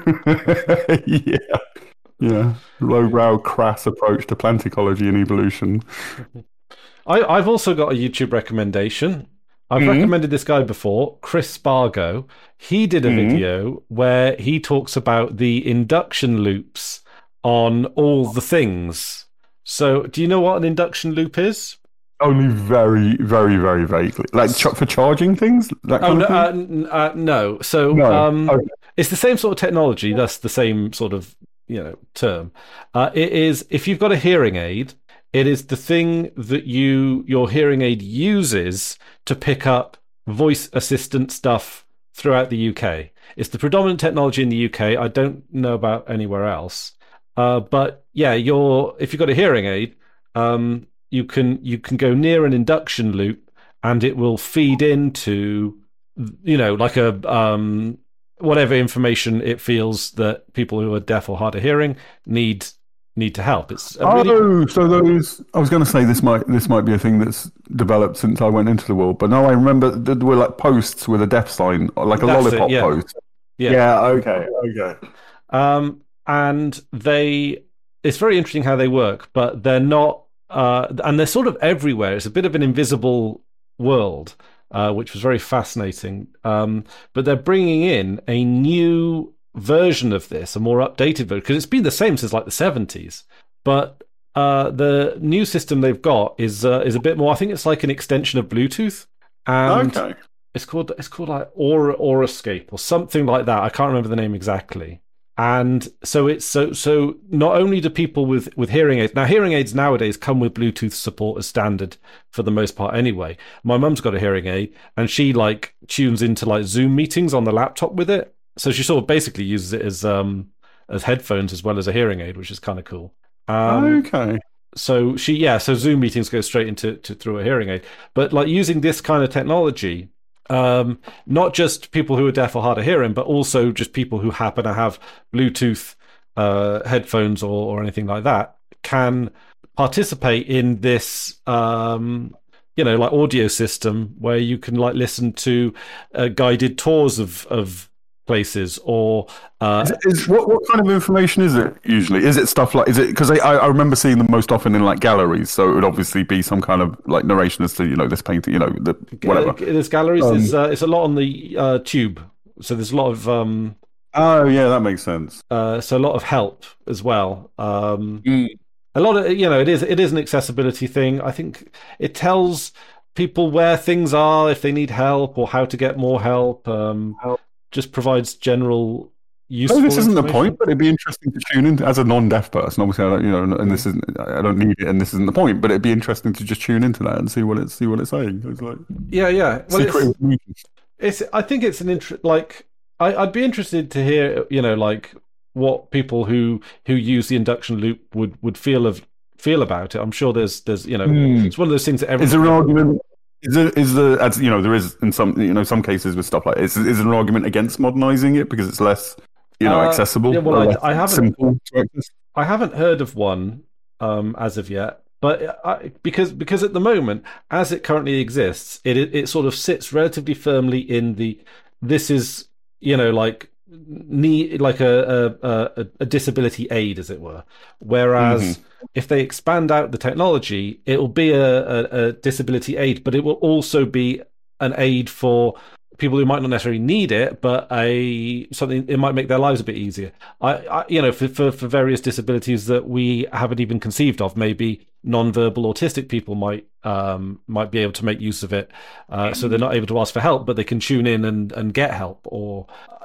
Yeah. Lowbrow, crass approach to plant ecology and evolution. I've also got a YouTube recommendation. I've recommended this guy before, Chris Spargo. He did a video where he talks about the induction loops on all the things. So, do you know what an induction loop is? Only very, very, very vaguely. Like for charging things? That kind of thing? No. So okay. It's the same sort of technology. That's the same sort of term. It is, if you've got a hearing aid, it is the thing that your hearing aid uses to pick up voice assistant stuff throughout the UK. It's the predominant technology in the UK. I don't know about anywhere else. But yeah, if you've got a hearing aid, you can go near an induction loop and it will feed into like a whatever information it feels that people who are deaf or hard of hearing need to help. It's so those. I was going to say this might be a thing that's developed since I went into the world, but no, I remember there were like posts with a deaf sign, like a lollipop post. Yeah. Okay. And it's very interesting how they work, but they're not. And they're sort of everywhere. It's a bit of an invisible world, which was very fascinating. But they're bringing in a new version of this, a more updated version, because it's been the same since like the 70s. But the new system they've got is a bit more. I think it's like an extension of Bluetooth, and it's called like Aurascape or something like that. I can't remember the name exactly. And so it's so not only do people with hearing aids, now hearing aids nowadays come with Bluetooth support as standard for the most part anyway. My mum's got a hearing aid and she like tunes into like Zoom meetings on the laptop with it. So she sort of basically uses it as headphones as well as a hearing aid, which is kind of cool. So so Zoom meetings go straight into through a hearing aid. But like using this kind of technology, not just people who are deaf or hard of hearing, but also just people who happen to have Bluetooth headphones or anything like that can participate in this, like audio system where you can like listen to guided tours of places, or what kind of information is it usually? Is it stuff like, is it, because I remember seeing them most often in like galleries, so it would obviously be some kind of like narration as to, you know, this painting, you know, the whatever. There's galleries. It's a lot on the tube, so there's a lot of oh yeah, that makes sense. so a lot of help as well. A lot of, you know, it is an accessibility thing. I think it tells people where things are if they need help or how to get more help. Just provides general useful. This isn't the point, but it'd be interesting to tune in as a non-deaf person. Obviously, I don't, you know, and this isn't. I don't need it, and this isn't the point. But it'd be interesting to just tune into that and see what it's saying. It's like yeah. Well, I think it's an like I'd be interested to hear, you know, like what people who use the induction loop would feel about it. I'm sure there's you know, it's one of those things that everyone. Is there an argument? Is there, as you know, there is in some, you know, some cases with stuff like this, is there an argument against modernizing it because it's less, you know, accessible? Yeah, well, I haven't heard of one as of yet, but because at the moment, as it currently exists, it sort of sits relatively firmly in this is, you know, like like a disability aid, as it were, whereas if they expand out the technology, it will be a disability aid, but it will also be an aid for people who might not necessarily need it, but something it might make their lives a bit easier. I you know, for various disabilities that we haven't even conceived of, maybe non-verbal autistic people might be able to make use of it, so they're not able to ask for help, but they can tune in and get help. Or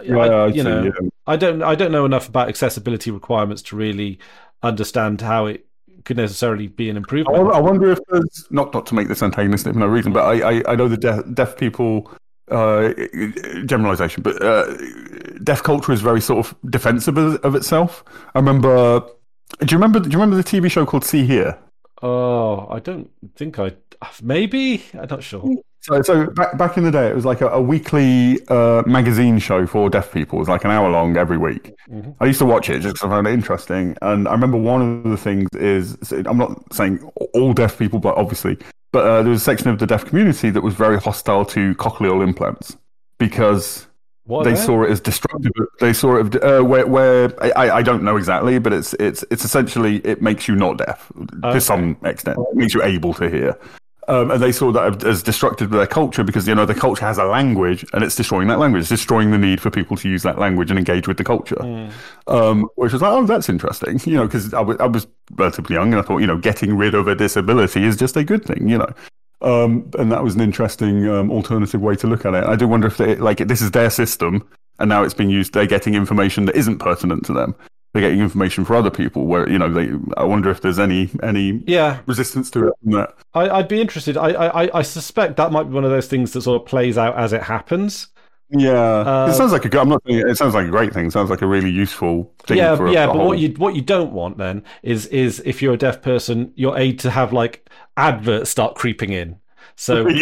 I don't know enough about accessibility requirements to really understand how it could necessarily be an improvement. I wonder if there's not to make this antagonistic for no reason, but I know the deaf people. Generalization, but deaf culture is very sort of defensive of itself. I remember. Do you remember the TV show called See Here? Oh, I don't think maybe. I'm not sure. So back in the day, it was like a weekly magazine show for deaf people. It was like an hour long every week. I used to watch it just because I found it interesting. And I remember one of the things is, I'm not saying all deaf people, but obviously. But there was a section of the deaf community that was very hostile to cochlear implants because they saw it as destructive. They saw it where I don't know exactly, but it's essentially it makes you not deaf to some extent. It makes you able to hear. And they saw that as destructive to their culture because, you know, the culture has a language and it's destroying that language. It's destroying the need for people to use that language and engage with the culture. Which was like, oh, that's interesting, you know, because I was relatively young and I thought, you know, getting rid of a disability is just a good thing, you know. And that was an interesting alternative way to look at it. I do wonder if this is their system and now it's being used. They're getting information that isn't pertinent to them. They're getting information for other people where, you know, I wonder if there's any resistance to it from that. I'd be interested. I suspect that might be one of those things that sort of plays out as it happens. Yeah, it sounds like I'm not saying it sounds like a great thing. It sounds like a really useful thing. But what you don't want then is if you're a deaf person, your aid to have like adverts start creeping in. So or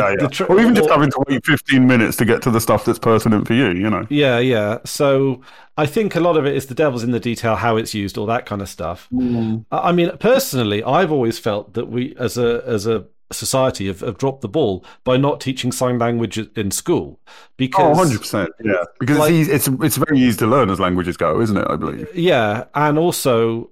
even just having to wait 15 minutes to get to the stuff that's pertinent for you, you know. Yeah. So I think a lot of it is the devil's in the detail, how it's used, all that kind of stuff. I mean, personally, I've always felt that we, as a society, have dropped the ball by not teaching sign language in school. Because 100%, yeah. Because like, it's very easy to learn as languages go, isn't it? I believe. Yeah, and also.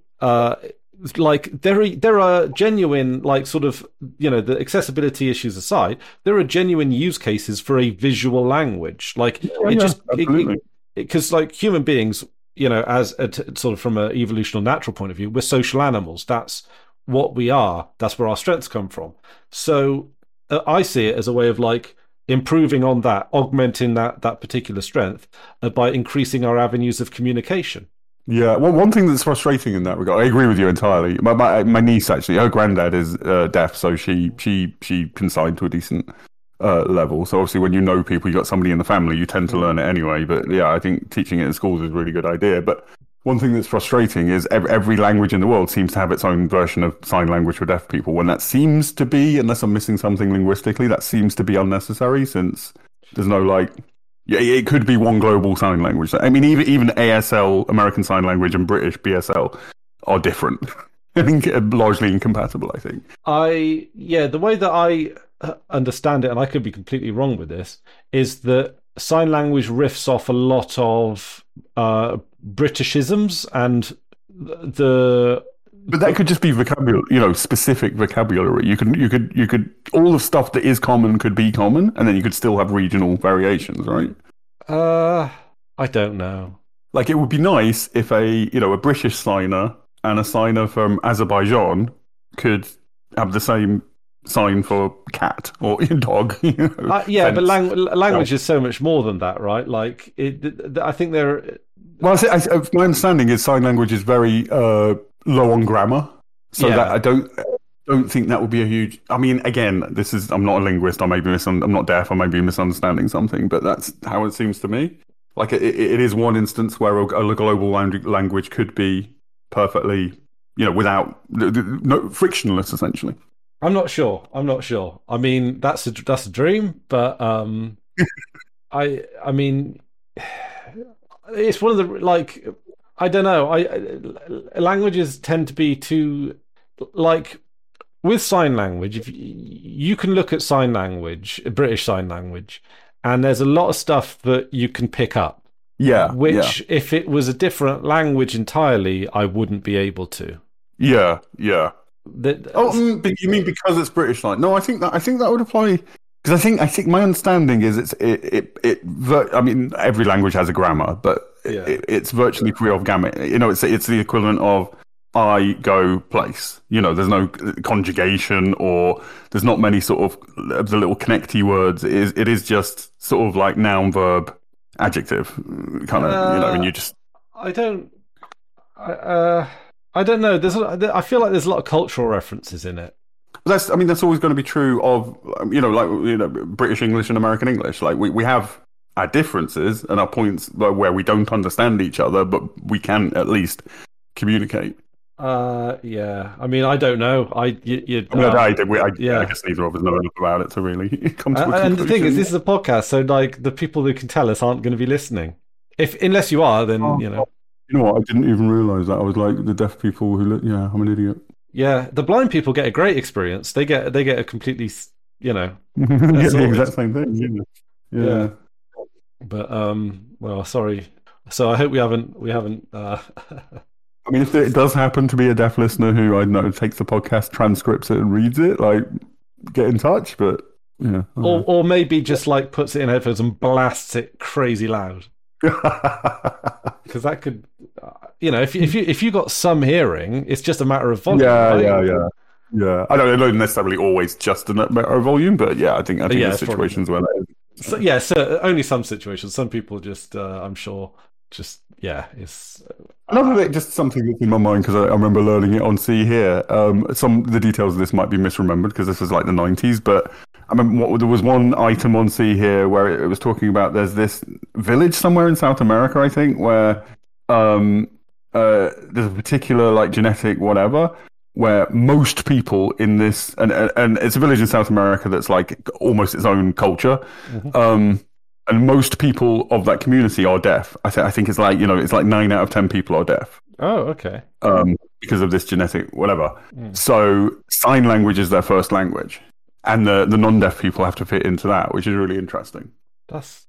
Like there are genuine, like, sort of, you know, the accessibility issues aside, there are genuine use cases for a visual language. Like because like human beings, you know, as sort of from an evolutional natural point of view, we're social animals. That's what we are. That's where our strengths come from. So I see it as a way of like improving on that, augmenting that particular strength by increasing our avenues of communication. Yeah, well, one thing that's frustrating in that regard, I agree with you entirely. My niece, actually, her granddad is deaf, so she can sign to a decent level. So obviously, when you know people, you got somebody in the family, you tend to learn it anyway. But yeah, I think teaching it in schools is a really good idea. But one thing that's frustrating is every language in the world seems to have its own version of sign language for deaf people. When that seems to be, unless I'm missing something linguistically, that seems to be unnecessary since there's no like. Yeah, it could be one global sign language. I mean, even ASL, American Sign Language, and British BSL are different. I think largely incompatible, I think. The way that I understand it, and I could be completely wrong with this, is that sign language riffs off a lot of Britishisms and the. But that could just be vocabulary, specific vocabulary. You could all the stuff that is common could be common, and then you could still have regional variations, right? I don't know. Like it would be nice if a British signer and a signer from Azerbaijan could have the same sign for cat or dog. Yeah, but language is so much more than that, right? Like I think there. Well, my understanding is sign language is very low on grammar, so that I don't think that would be a huge. I mean, again, I'm not a linguist. I'm not deaf. I may be misunderstanding something, but that's how it seems to me. Like it is one instance where a global language could be perfectly, without no frictionless, essentially. I'm not sure. I mean, that's a dream, but I mean, it's one of the I don't know. Languages tend to be too with sign language. If you can look at sign language, British Sign Language, and there's a lot of stuff that you can pick up. Yeah. Which, if it was a different language entirely, I wouldn't be able to. Yeah. But you mean because it's British Sign? No, I think that would apply. Because I think my understanding is I mean, every language has a grammar, but it's virtually free of grammar. It's the equivalent of I go place. There's no conjugation, or there's not many sort of the little connecty words. It is just sort of like noun, verb, adjective, kind of. And you just. I don't know. I feel like there's a lot of cultural references in it. That's always going to be true of British English and American English. Like we have our differences and our points where we don't understand each other, but we can at least communicate. Yeah. I mean, I don't know. I guess neither of us know enough about it to really come to a conclusion. And the thing is, this is a podcast, so the people who can tell us aren't going to be listening. Unless you are, then You know what? I didn't even realise that. I was like the deaf people who. I'm an idiot. Yeah, the blind people get a great experience. They get a completely, the exact same thing. Yeah. But well, sorry. So I hope we haven't. I mean, if it does happen to be a deaf listener who, I don't know, takes the podcast, transcripts it, and reads it, get in touch. But or maybe just puts it in headphones and blasts it crazy loud. Because that could, if you got some hearing, it's just a matter of volume. Yeah. I don't necessarily always just a matter of volume, but I think there's situations where that is. So only some situations. Some people just, I'm sure, it's. Another thing, just something that's in my mind because I remember learning it on See Here. Some of the details of this might be misremembered because this was like the 90s, but I remember there was one item on See Here where it was talking about there's this village somewhere in South America, I think, where there's a particular genetic whatever where most people in this and it's a village in South America that's almost its own culture. Mm-hmm. And most people of that community are deaf. I think it's it's 9 out of 10 people are deaf. Oh, okay. Because of this genetic whatever. Mm. So sign language is their first language, and the non-deaf people have to fit into that, which is really interesting. But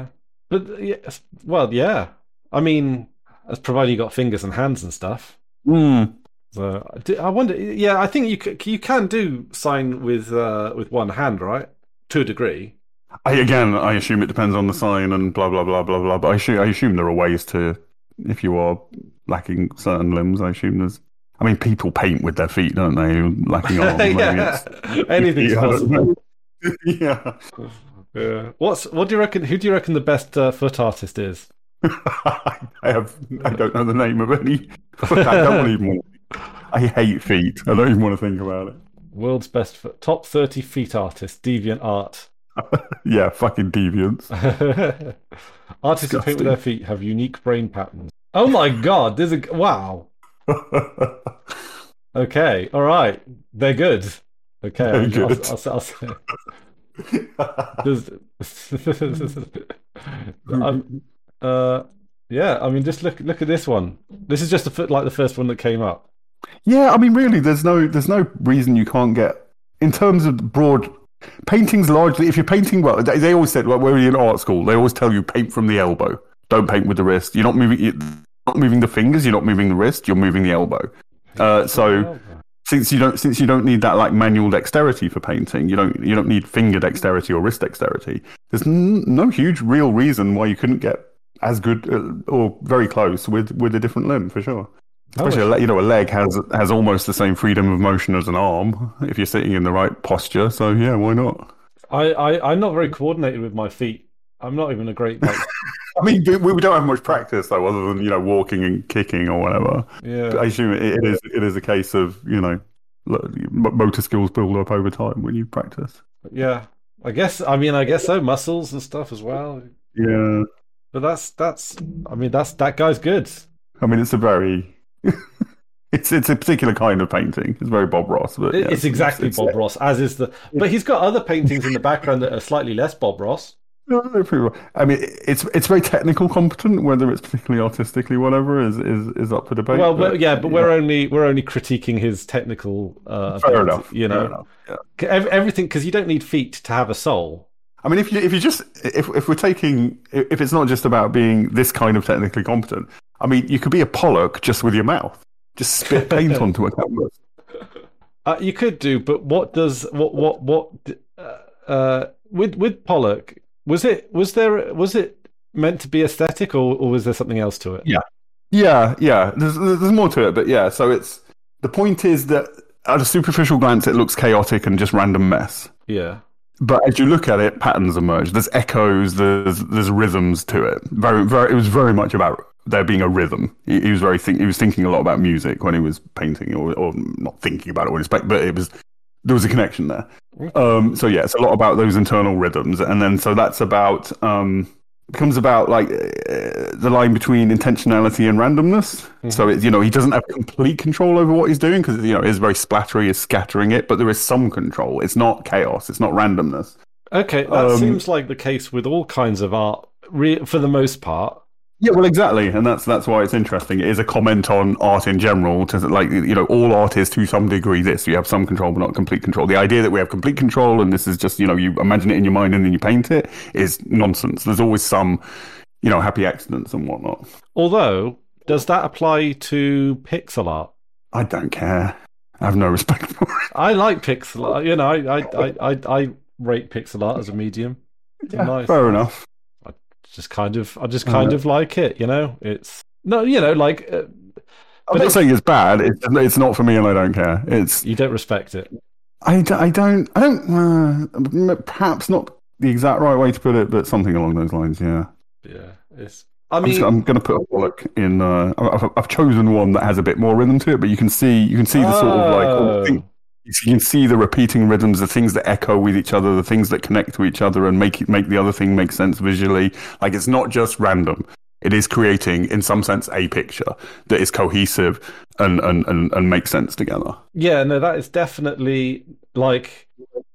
I mean, as provided you got fingers and hands and stuff. Mm. So I wonder. Yeah, I think you can do sign with one hand, right? To a degree. I assume it depends on the sign and blah blah blah blah blah. But I assume there are ways to, if you are lacking certain limbs. I assume there's. I mean, people paint with their feet, don't they? Lacking arms. Anything's possible. Yeah. What do you reckon? Who do you reckon the best foot artist is? I don't know the name of any. I don't even want. I hate feet. I don't even want to think about it. World's best top 30 feet artist, Deviant Art. Yeah, fucking deviants. Artists who paint with their feet have unique brain patterns. Oh my god, wow. Okay, all right, they're good. Okay, Very good. I'll say. I mean, just look at this one. This is just the first one that came up. Yeah, I mean, really, there's no reason you can't get, in terms of broad Painting's largely, if you're painting well, they always said, well, when you're in art school, they always tell you paint from the elbow. Don't paint with the wrist. You're not moving the fingers. You're not moving the wrist. You're moving the elbow. So since you don't need that like manual dexterity for painting, you don't need finger dexterity or wrist dexterity. There's no huge real reason why you couldn't get as good or very close with a different limb for sure. Especially a leg has almost the same freedom of motion as an arm if you're sitting in the right posture. So yeah, why not? I'm not very coordinated with my feet. I'm not even a great like. I mean, we don't have much practice though, other than walking and kicking or whatever. Yeah, but I assume it is a case of motor skills build up over time when you practice. Yeah, I guess so. Muscles and stuff as well. Yeah, but that guy's good. I mean, it's a very it's a particular kind of painting. It's very Bob Ross, but it's exactly Bob Ross, as is the. But he's got other paintings in the background that are slightly less Bob Ross. No, pretty well. I mean, it's very technical competent. Whether it's particularly artistically whatever is up for debate. Well, but we're only critiquing his technical. Fair enough. Fair enough, yeah. Everything, because you don't need feet to have a soul. I mean, if we're taking, if it's not just about being this kind of technically competent, I mean, you could be a Pollock just with your mouth, just spit paint onto a canvas. You could do, but with Pollock, was it meant to be aesthetic, or was there something else to it? Yeah. There's more to it, but yeah. So the point is that at a superficial glance, it looks chaotic and just random mess. Yeah. But as you look at it, patterns emerge. There's echoes. There's rhythms to it. It was very much about there being a rhythm. He was he was thinking a lot about music when he was painting, or not thinking about it when he was, but there was a connection there. So yeah, it's a lot about those internal rhythms, and then so that's about becomes about like the line between intentionality and randomness. Mm-hmm. So it's, he doesn't have complete control over what he's doing because it is very splattery, is scattering it, but there is some control. It's not chaos. It's not randomness. Okay, that seems like the case with all kinds of art, for the most part. Yeah, well, exactly, and that's why it's interesting. It is a comment on art in general. To all art is to some degree this. You have some control, but not complete control. The idea that we have complete control and this is just you imagine it in your mind and then you paint it is nonsense. There's always some happy accidents and whatnot. Although, does that apply to pixel art? I don't care. I have no respect for it. I like pixel art. I rate pixel art as a medium. It's nice. Fair enough. I just kind of like it, It's no, like. I'm not saying it's bad. It's not for me, and I don't care. You don't respect it. I don't. Perhaps not the exact right way to put it, but something along those lines. Yeah. Yeah. I'm going to put a Pollock in. I've chosen one that has a bit more rhythm to it, but you can see the sort of like. You can see the repeating rhythms, the things that echo with each other, the things that connect to each other and make the other thing make sense visually. Like, it's not just random. It is creating, in some sense, a picture that is cohesive and makes sense together. Yeah, no, that is definitely like...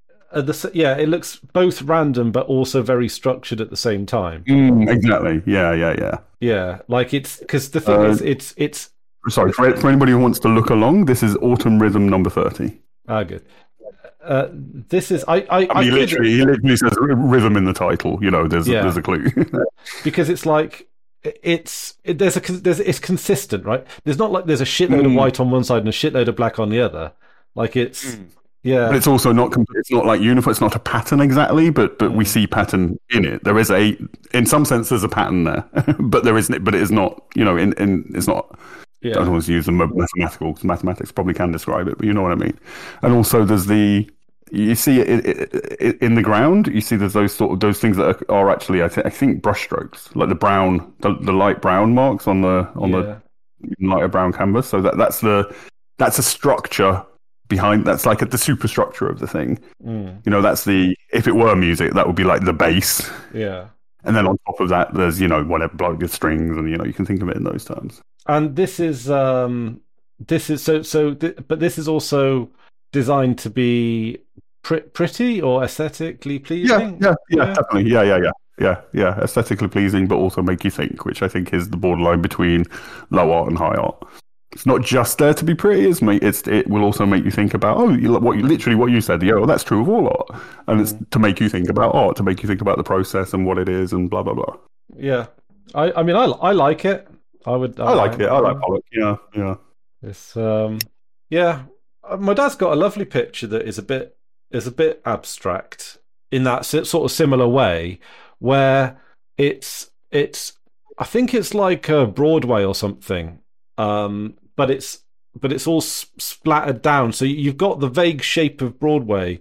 it looks both random but also very structured at the same time. Exactly. Yeah. Yeah, like it's... Because the thing is, it's... Sorry, for anybody who wants to look along, this is Autumn Rhythm number 30. Ah, good. This is he literally says rhythm in the title. There's a clue. Because it's like it's consistent, right? There's not like there's a shitload of white on one side and a shitload of black on the other. Like it's but it's also not. It's not like uniform. It's not a pattern exactly, but we see pattern in it. There is in some sense, there's a pattern there, but there isn't. But it is not. It's not. Yeah. I don't always use the mathematical, because mathematics probably can describe it, but you know what I mean. And also there's you see it in the ground, you see there's those things that are actually, I think brush strokes, like the light brown marks on the lighter brown canvas. So that's a structure behind, that's like the superstructure of the thing. That's if it were music, that would be like the bass. Yeah. And then on top of that, there's, whatever, blowing the strings, and, you can think of it in those terms. And this is but this is also designed to be pretty or aesthetically pleasing. Yeah, definitely. Yeah. Aesthetically pleasing, but also make you think, which I think is the borderline between low art and high art. It's not just there to be pretty. It will also make you think about what you said. Yeah, well, that's true of all art, and it's to make you think about art, to make you think about the process and what it is, and blah blah blah. Yeah, I mean, I like it. I like it. I like Pollock. Yeah, yeah. It's yeah. My dad's got a lovely picture that is a bit abstract in that sort of similar way, where it's I think it's like Broadway or something, but it's all splattered down. So you've got the vague shape of Broadway,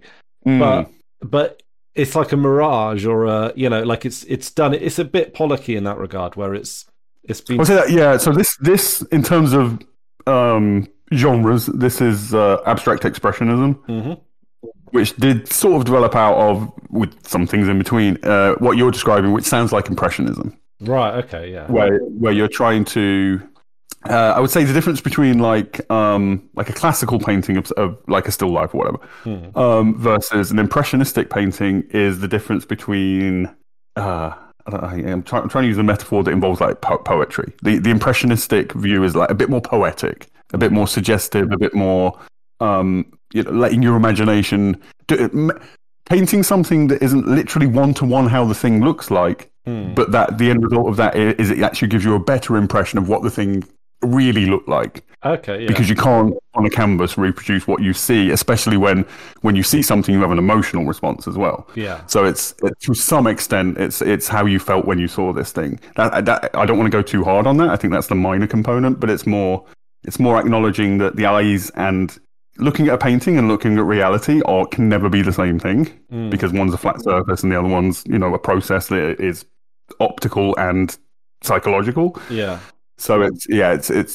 but it's like a mirage, or like it's done. It's a bit Pollocky in that regard, where it's been. I'll say that, yeah. So this in terms of genres, this is abstract expressionism, which did sort of develop out of, with some things in between, what you're describing, which sounds like impressionism. Right. Okay. Yeah. Where you're trying to, I would say the difference between like a classical painting of like a still life or whatever, versus an impressionistic painting is the difference between. I'm trying to use a metaphor that involves like poetry. The impressionistic view is like a bit more poetic, a bit more suggestive, a bit more letting your imagination painting something that isn't literally one-to-one how the thing looks like, but that the end result of that is it actually gives you a better impression of what the thing really looked like. Okay, yeah. Because you can't on a canvas reproduce what you see, especially when you see something, you have an emotional response as well. Yeah. So it's to some extent it's how you felt when you saw this thing. That I don't want to go too hard on that. I think that's the minor component, but it's more acknowledging that the eyes and looking at a painting and looking at reality can never be the same thing, because one's a flat surface and the other one's a process that is optical and psychological. Yeah. So it's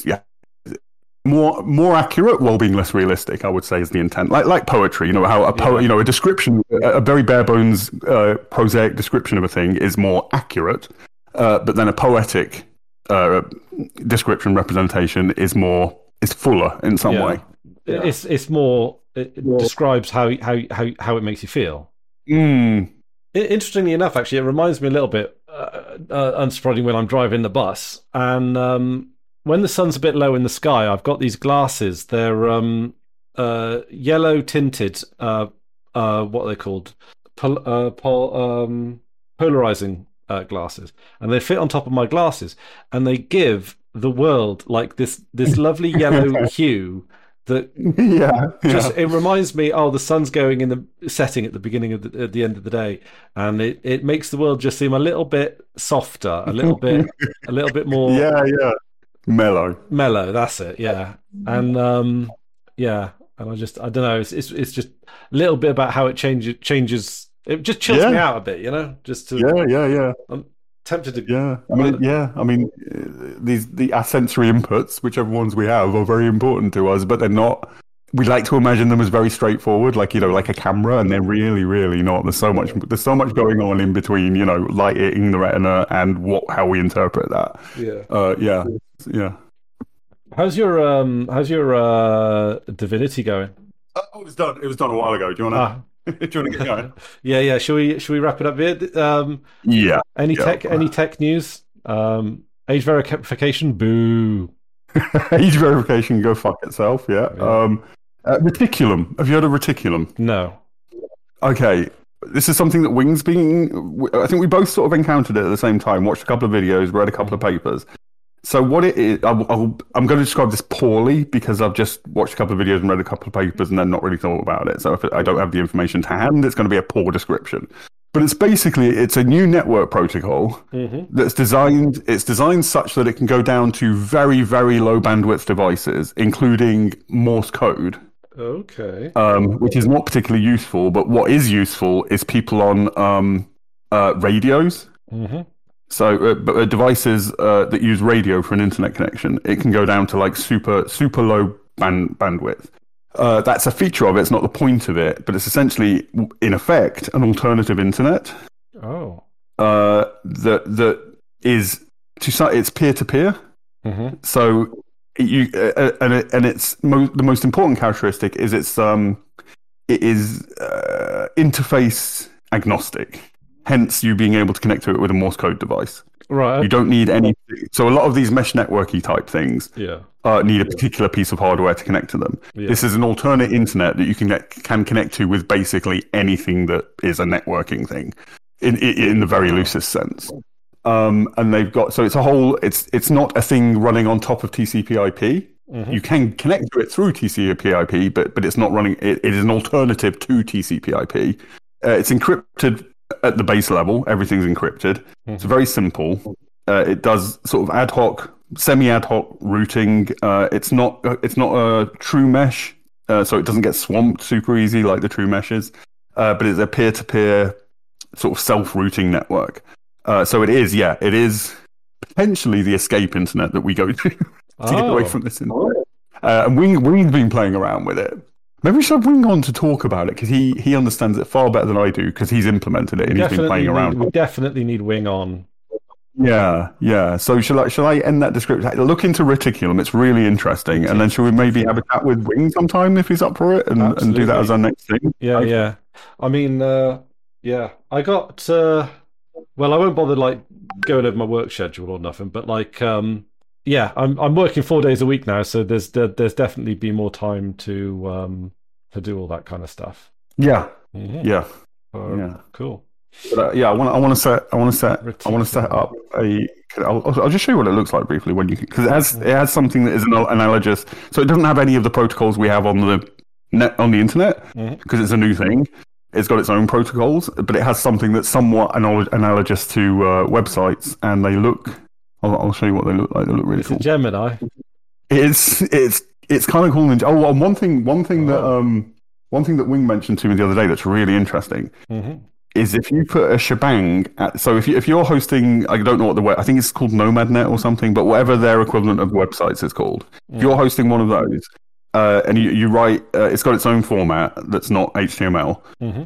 more accurate while being less realistic, I would say, is the intent. Like poetry, how a poet, a description, a very bare bones prosaic description of a thing is more accurate, but then a poetic description representation is fuller in some way. Yeah. It's more. It describes how it makes you feel. Interestingly enough, actually, it reminds me a little bit, unsurprisingly, when I'm driving the bus, and when the sun's a bit low in the sky, I've got these glasses. They're yellow tinted. What are they called? Polarizing glasses, and they fit on top of my glasses, and they give the world like this lovely yellow hue. That it reminds me, the sun's going in the setting at the beginning of at the end of the day, and it makes the world just seem a little bit softer, a little bit more mellow. That's it, yeah. And and I don't know, it's just a little bit about how it changes. It just chills me out a bit, just to I'm tempted to I mean the sensory inputs, whichever ones we have, are very important to us, but they're not. We like to imagine them as very straightforward, like like a camera, and they're really, really not. There's so much going on in between, light hitting the retina and how we interpret that. Yeah. How's your Divinity going? Oh, it was done a while ago. Do you want to? Do you want to get going? Yeah. Shall we wrap it up here? Yeah. Any tech news? Age verification, boo. Age verification, go fuck itself. Yeah. Reticulum. Have you heard of Reticulum? No. Okay. This is something that Wing's I think we both sort of encountered it at the same time. Watched a couple of videos, read a couple of papers. So what it is, I'm going to describe this poorly because I've just watched a couple of videos and read a couple of papers and then not really thought about it. So if I don't have the information to hand, it's going to be a poor description. But it's a new network protocol that's designed. It's designed such that it can go down to very, very low bandwidth devices, including Morse code. Okay. Which is not particularly useful, but what is useful is people on radios. So, devices that use radio for an internet connection, it can go down to like super low bandwidth. That's a feature of it. It's not the point of it, but it's essentially, in effect, an alternative internet. Oh. That is it's peer to peer. So it's the most important characteristic is it is interface agnostic. Hence, you being able to connect to it with a Morse code device. Right. You don't need any. So a lot of these mesh networky type things Yeah. need a particular piece of hardware to connect to them. Yeah. This is an alternate internet that you can connect to with basically anything that is a networking thing, in the very loosest sense. And they've got, so it's a whole. It's not a thing running on top of TCP/IP. Mm-hmm. You can connect to it through TCP/IP, but it's not running. It is an alternative to TCP/IP. It's encrypted at the base level. Everything's encrypted. Mm-hmm. It's very simple. It does sort of ad hoc, semi-ad hoc routing. It's not a true mesh, so it doesn't get swamped super easy like the true meshes. But it's a peer-to-peer sort of self-routing network. So it is potentially the escape internet that we go to get away from this internet. And Wing's been playing around with it. Maybe we should have Wing on to talk about it, because he understands it far better than I do, because he's implemented it and he's been playing around. We definitely need Wing on. Yeah. So shall I end that description? Look into Reticulum. It's really interesting. And then shall we maybe have a chat with Wing sometime if he's up for it, and do that as our next thing? Yeah. I mean, I got... well, I won't bother going over my work schedule or nothing, but I'm working 4 days a week now, so there's definitely been more time to do all that kind of stuff. Yeah. Cool. But, I want to set up a. I'll just show you what it looks like briefly because it has something that is analogous. So it doesn't have any of the protocols we have on the internet, because it's a new thing. It's got its own protocols, but it has something that's somewhat analogous to websites, and they look. I'll show you what they look like. They look really cool. It's a Gemini. It's kind of cool. And one thing that Wing mentioned to me the other day that's really interesting is if you put a shebang so if you're hosting, I don't know what I think it's called NomadNet or something, but whatever their equivalent of websites is called. If you're hosting one of those, and you write, it's got its own format that's not HTML.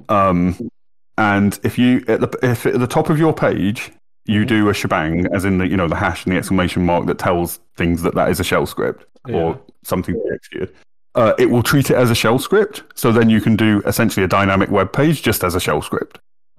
And if at the top of your page you do a shebang, as in the hash and the exclamation mark that tells things that is a shell script or something to be executed, it will treat it as a shell script. So then you can do essentially a dynamic web page just as a shell script.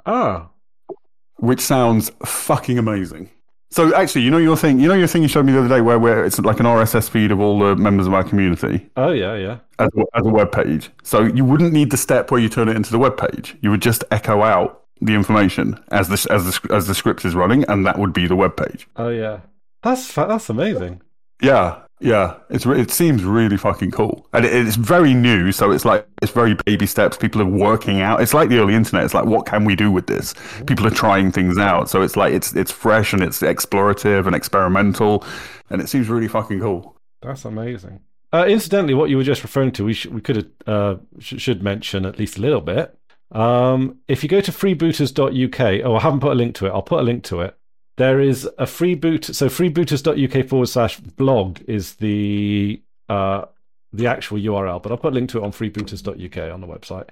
Which sounds fucking amazing. So actually, your thing you showed me the other day where it's like an RSS feed of all the members of our community. Oh yeah. As a web page. So you wouldn't need the step where you turn it into the web page. You would just echo out the information as the script is running, and that would be the web page. Oh yeah, that's amazing. Yeah. It seems really fucking cool, and it's very new. So it's very baby steps. People are working out. It's like the early internet. It's like, what can we do with this? People are trying things out. So it's like it's fresh and it's explorative and experimental, and it seems really fucking cool. That's amazing. Incidentally, what you were just referring to, we could should mention at least a little bit. If you go to freebooters.uk, I haven't put a link to it. I'll put a link to it. There is a freeboot. So freebooters.uk/blog is the actual URL, but I'll put a link to it on freebooters.uk on the website.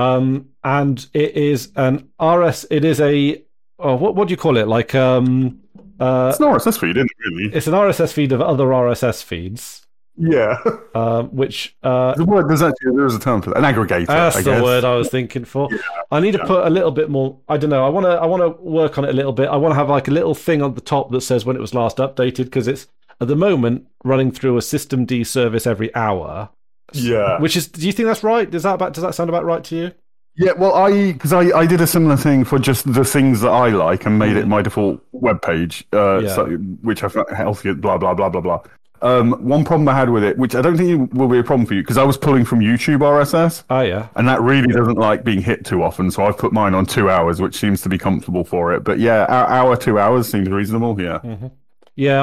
And it is an RS. It is a what do you call it? It's an RSS feed, isn't it? Really, it's an RSS feed of other RSS feeds. Yeah. Which there's a term for that. An aggregator. That's the word I was thinking for. Yeah, I need to put a little bit more. I don't know. I want to work on it a little bit. I want to have a little thing on the top that says when it was last updated, because it's at the moment running through a systemd service every hour. Yeah. Which is. Do you think that's right? Does that sound about right to you? Yeah, well, I did a similar thing for just the things that I like and made it my default web page, which I found healthy. Blah blah blah blah blah. One problem I had with it, which I don't think will be a problem for you, because I was pulling from YouTube RSS. Oh, yeah. And that really doesn't like being hit too often, so I've put mine on 2 hours, which seems to be comfortable for it. But yeah, hour, 2 hours seems reasonable, yeah. Mm-hmm. Yeah,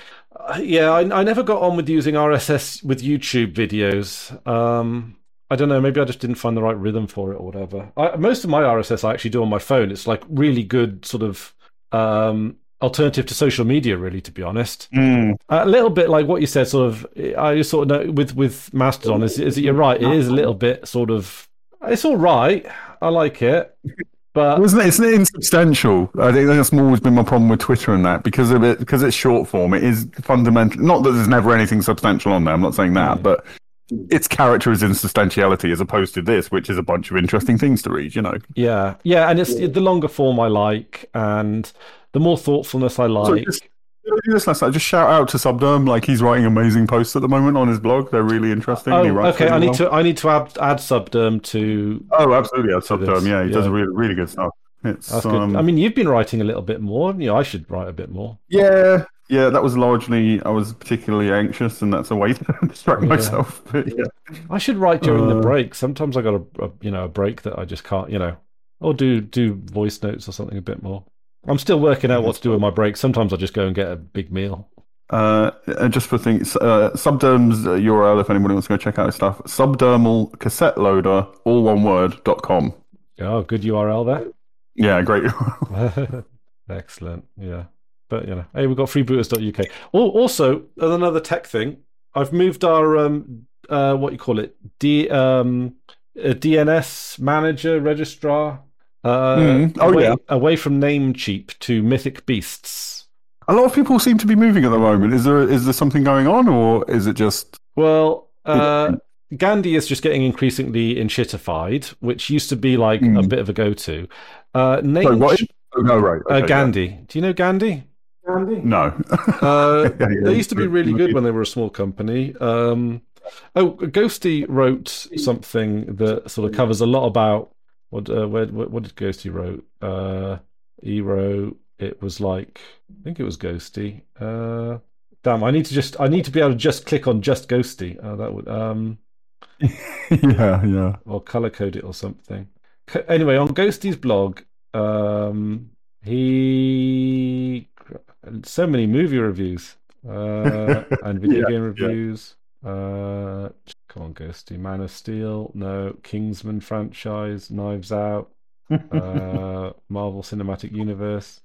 I never got on with using RSS with YouTube videos. I don't know, maybe I just didn't find the right rhythm for it or whatever. Most of my RSS I actually do on my phone. It's like really good sort of... alternative to social media, really, to be honest. A little bit like what you said, sort of. I sort of know with Mastodon is that you're right. It is a little bit sort of. It's all right. I like it, but it's insubstantial. I think that's always been my problem with Twitter and that, because it's short form. It is fundamental. Not that there's never anything substantial on there. I'm not saying that, but its character is insubstantiality, as opposed to this, which is a bunch of interesting things to read. Yeah, and it's the longer form I like, and the more thoughtfulness I So like. did I do this last night? Just shout out to Subderm. Like he's writing amazing posts at the moment on his blog. They're really interesting. And he Oh, writes okay. really I need to add Subderm to Oh, absolutely. Yeah, Subderm. this. Yeah, he does Yeah, really, really good stuff. It's that's good. I mean, you've been writing a little bit more. I should write a bit more. yeah, yeah. That was largely I was particularly anxious, and that's a way to distract myself. But yeah, I should write during the break. Sometimes I got a break that I just can't, or do voice notes or something a bit more. I'm still working out what to do with my break. Sometimes I just go and get a big meal. and just for things, Subderm's URL if anybody wants to go check out his stuff. Subdermal cassette loader, all one word.com. Oh, good URL there. Yeah, great. Excellent. Yeah. But, hey, we've got freebooters.uk. Also, another tech thing. I've moved our, what you call it, DNS manager registrar away from Namecheap to Mythic Beasts. A lot of people seem to be moving at the moment. Is there something going on, or is it just... Well, Gandhi is just getting increasingly enshittified, which used to be like a bit of a go-to. Sorry, what is... Oh, no, right. Okay, Gandhi. Yeah. Do you know Gandhi? No. They used to be really good when they were a small company. Ghosty wrote something that sort of covers a lot about what did Ghosty wrote? He wrote it was like, I think it was Ghosty. Damn, I need to be able to just click on just Ghosty. That would yeah. Or color code it or something. Anyway, on Ghosty's blog, he so many movie reviews and video game reviews. Come on, Ghosty. Man of Steel, no. Kingsman franchise, Knives Out, Marvel Cinematic Universe.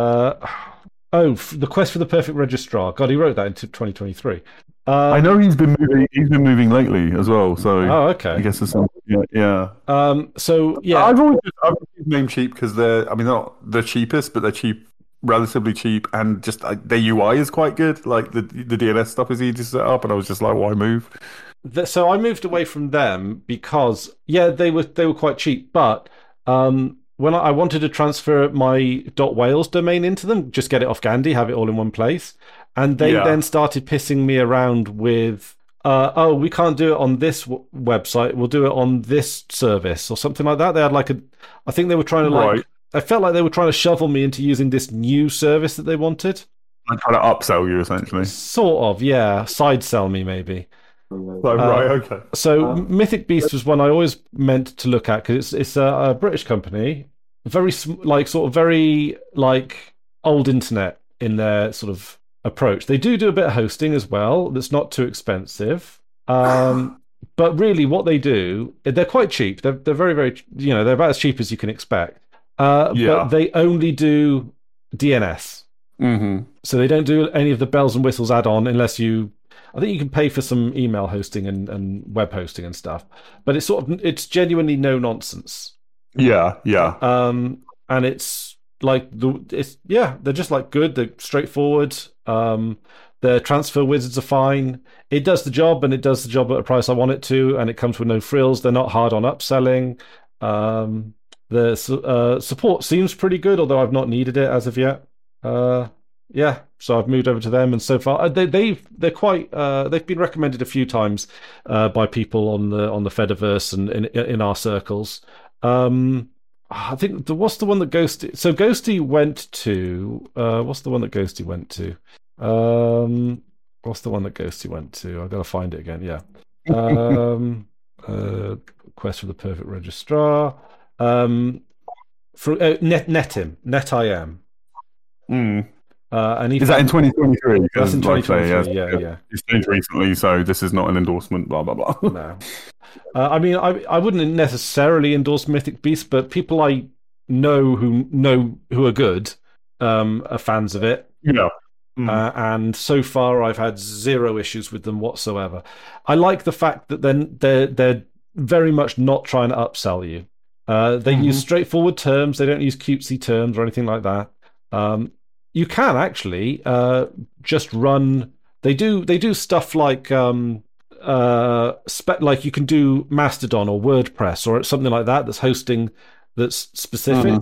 The Quest for the Perfect Registrar. God, he wrote that in 2023. I know he's been moving lately as well. So okay. I guess it's yeah. So yeah, I've always used Namecheap because they're not the cheapest, but they're cheap, relatively cheap, and just their UI is quite good. Like the DNS stuff is easy to set up, and I was just like, why move? So I moved away from them because they were quite cheap, but when I wanted to transfer my .wales domain into them, just get it off Gandhi, have it all in one place, and they then started pissing me around with, we can't do it on this website, we'll do it on this service or something like that. They had I think they were trying to I felt like they were trying to shovel me into using this new service that they wanted. Like trying to upsell you, essentially. Sort of, yeah. Side sell me, maybe. Okay. So Mythic Beast was one I always meant to look at because it's a British company, very very old internet in their sort of approach. They do a bit of hosting as well. That's not too expensive. But really, what they do, they're quite cheap. They're very, very, they're about as cheap as you can expect. But they only do DNS. Mm-hmm. So they don't do any of the bells and whistles add-on unless I think you can pay for some email hosting and web hosting and stuff, but it's genuinely no nonsense. Yeah. And it's they're just good. They're straightforward. Their transfer wizards are fine. It does the job, and it does the job at a price I want it to, and it comes with no frills. They're not hard on upselling. The support seems pretty good, although I've not needed it as of yet. So I've moved over to them, and so far they're quite. They've been recommended a few times by people on the Fediverse and in our circles. I think what's the one that Ghosty? So Ghosty went to. What's the one that Ghosty went to? What's the one that Ghosty went to? I've got to find it again. Yeah. Quest for the Perfect Registrar. From Netim. And is that in 2023? That's in 2023. Yeah. It's changed recently, so this is not an endorsement. Blah blah blah. No, I mean, I wouldn't necessarily endorse Mythic Beast, but people I know who are good are fans of it. Yeah. And so far, I've had zero issues with them whatsoever. I like the fact that they're very much not trying to upsell you. They use straightforward terms. They don't use cutesy terms or anything like that. You can actually just run. They do stuff like like you can do Mastodon or WordPress or something like that. That's hosting that's specific.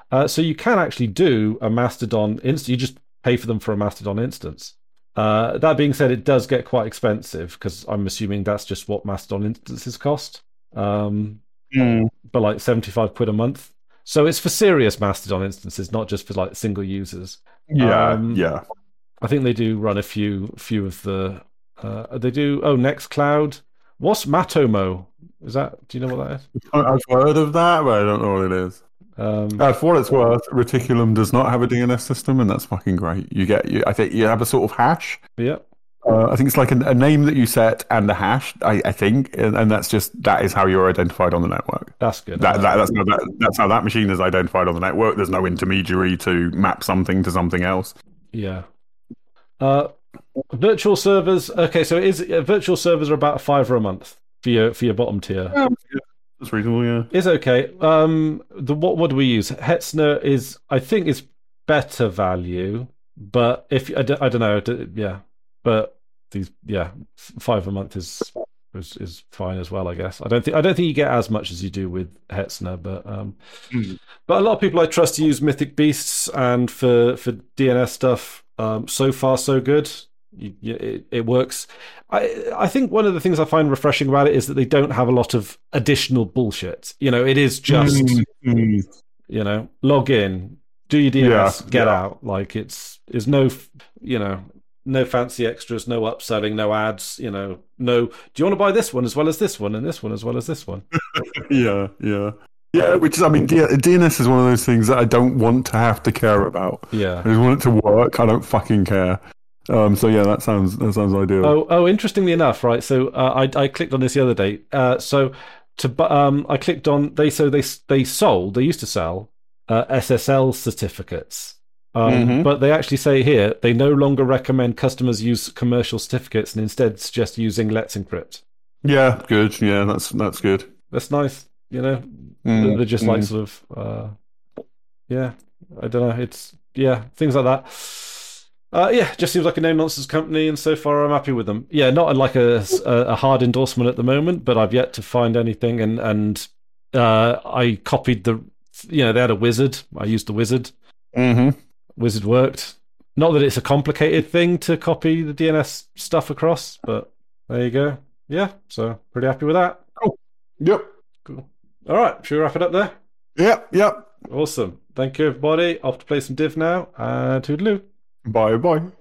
So you can actually do a Mastodon instance. You just pay for them for a Mastodon instance. That being said, it does get quite expensive because I'm assuming that's just what Mastodon instances cost. But like 75 quid a month. So it's for serious Mastodon instances, not just for like single users. Yeah. I think they do run a few of the. They do. Oh, Nextcloud. What's Matomo? Do you know what that is? I've heard of that, but I don't know what it is. For what it's worth, Reticulum does not have a DNS system, and that's fucking great. I think you have a sort of hash. Yeah. I think it's like a name that you set and a hash. I think, and that is how you're identified on the network. That's good. That's how that machine is identified on the network. There's no intermediary to map something to something else. Yeah. Virtual servers. Okay, so virtual servers are about $5 a month for your bottom tier. That's reasonable, yeah. It's okay. What do we use? Hetzner I think is better value, but if I don't know, yeah. But $5 a month is fine as well, I guess. I don't think you get as much as you do with Hetzner, but a lot of people I trust use Mythic Beasts, and for DNS stuff, so far so good. It works. I think one of the things I find refreshing about it is that they don't have a lot of additional bullshit. It is just log in, do your DNS, get out. Like it's no no fancy extras, no upselling, no ads, no, do you want to buy this one as well as this one and this one as well as this one? Yeah, which is, I mean, DNS is one of those things that I don't want to have to care about. Yeah. I just want it to work. I don't fucking care. So yeah, that sounds ideal. Oh, interestingly enough, right, so I clicked on this the other day. I clicked on, they used to sell SSL certificates. But they actually say here they no longer recommend customers use commercial certificates and instead suggest using Let's Encrypt. Yeah, good. Yeah, that's good. That's nice. They're just like sort of, I don't know. It's things like that. Just seems like a no nonsense company, and so far I'm happy with them. Yeah, not like a hard endorsement at the moment, but I've yet to find anything. And I copied they had a wizard. I used the wizard. Wizard worked. Not that it's a complicated thing to copy the DNS stuff across, but there you go. Yeah, so pretty happy with that. Cool. Yep. Cool. All right, should we wrap it up there? Yep. Awesome. Thank you, everybody. Off to play some Div now. Toodaloo. Bye.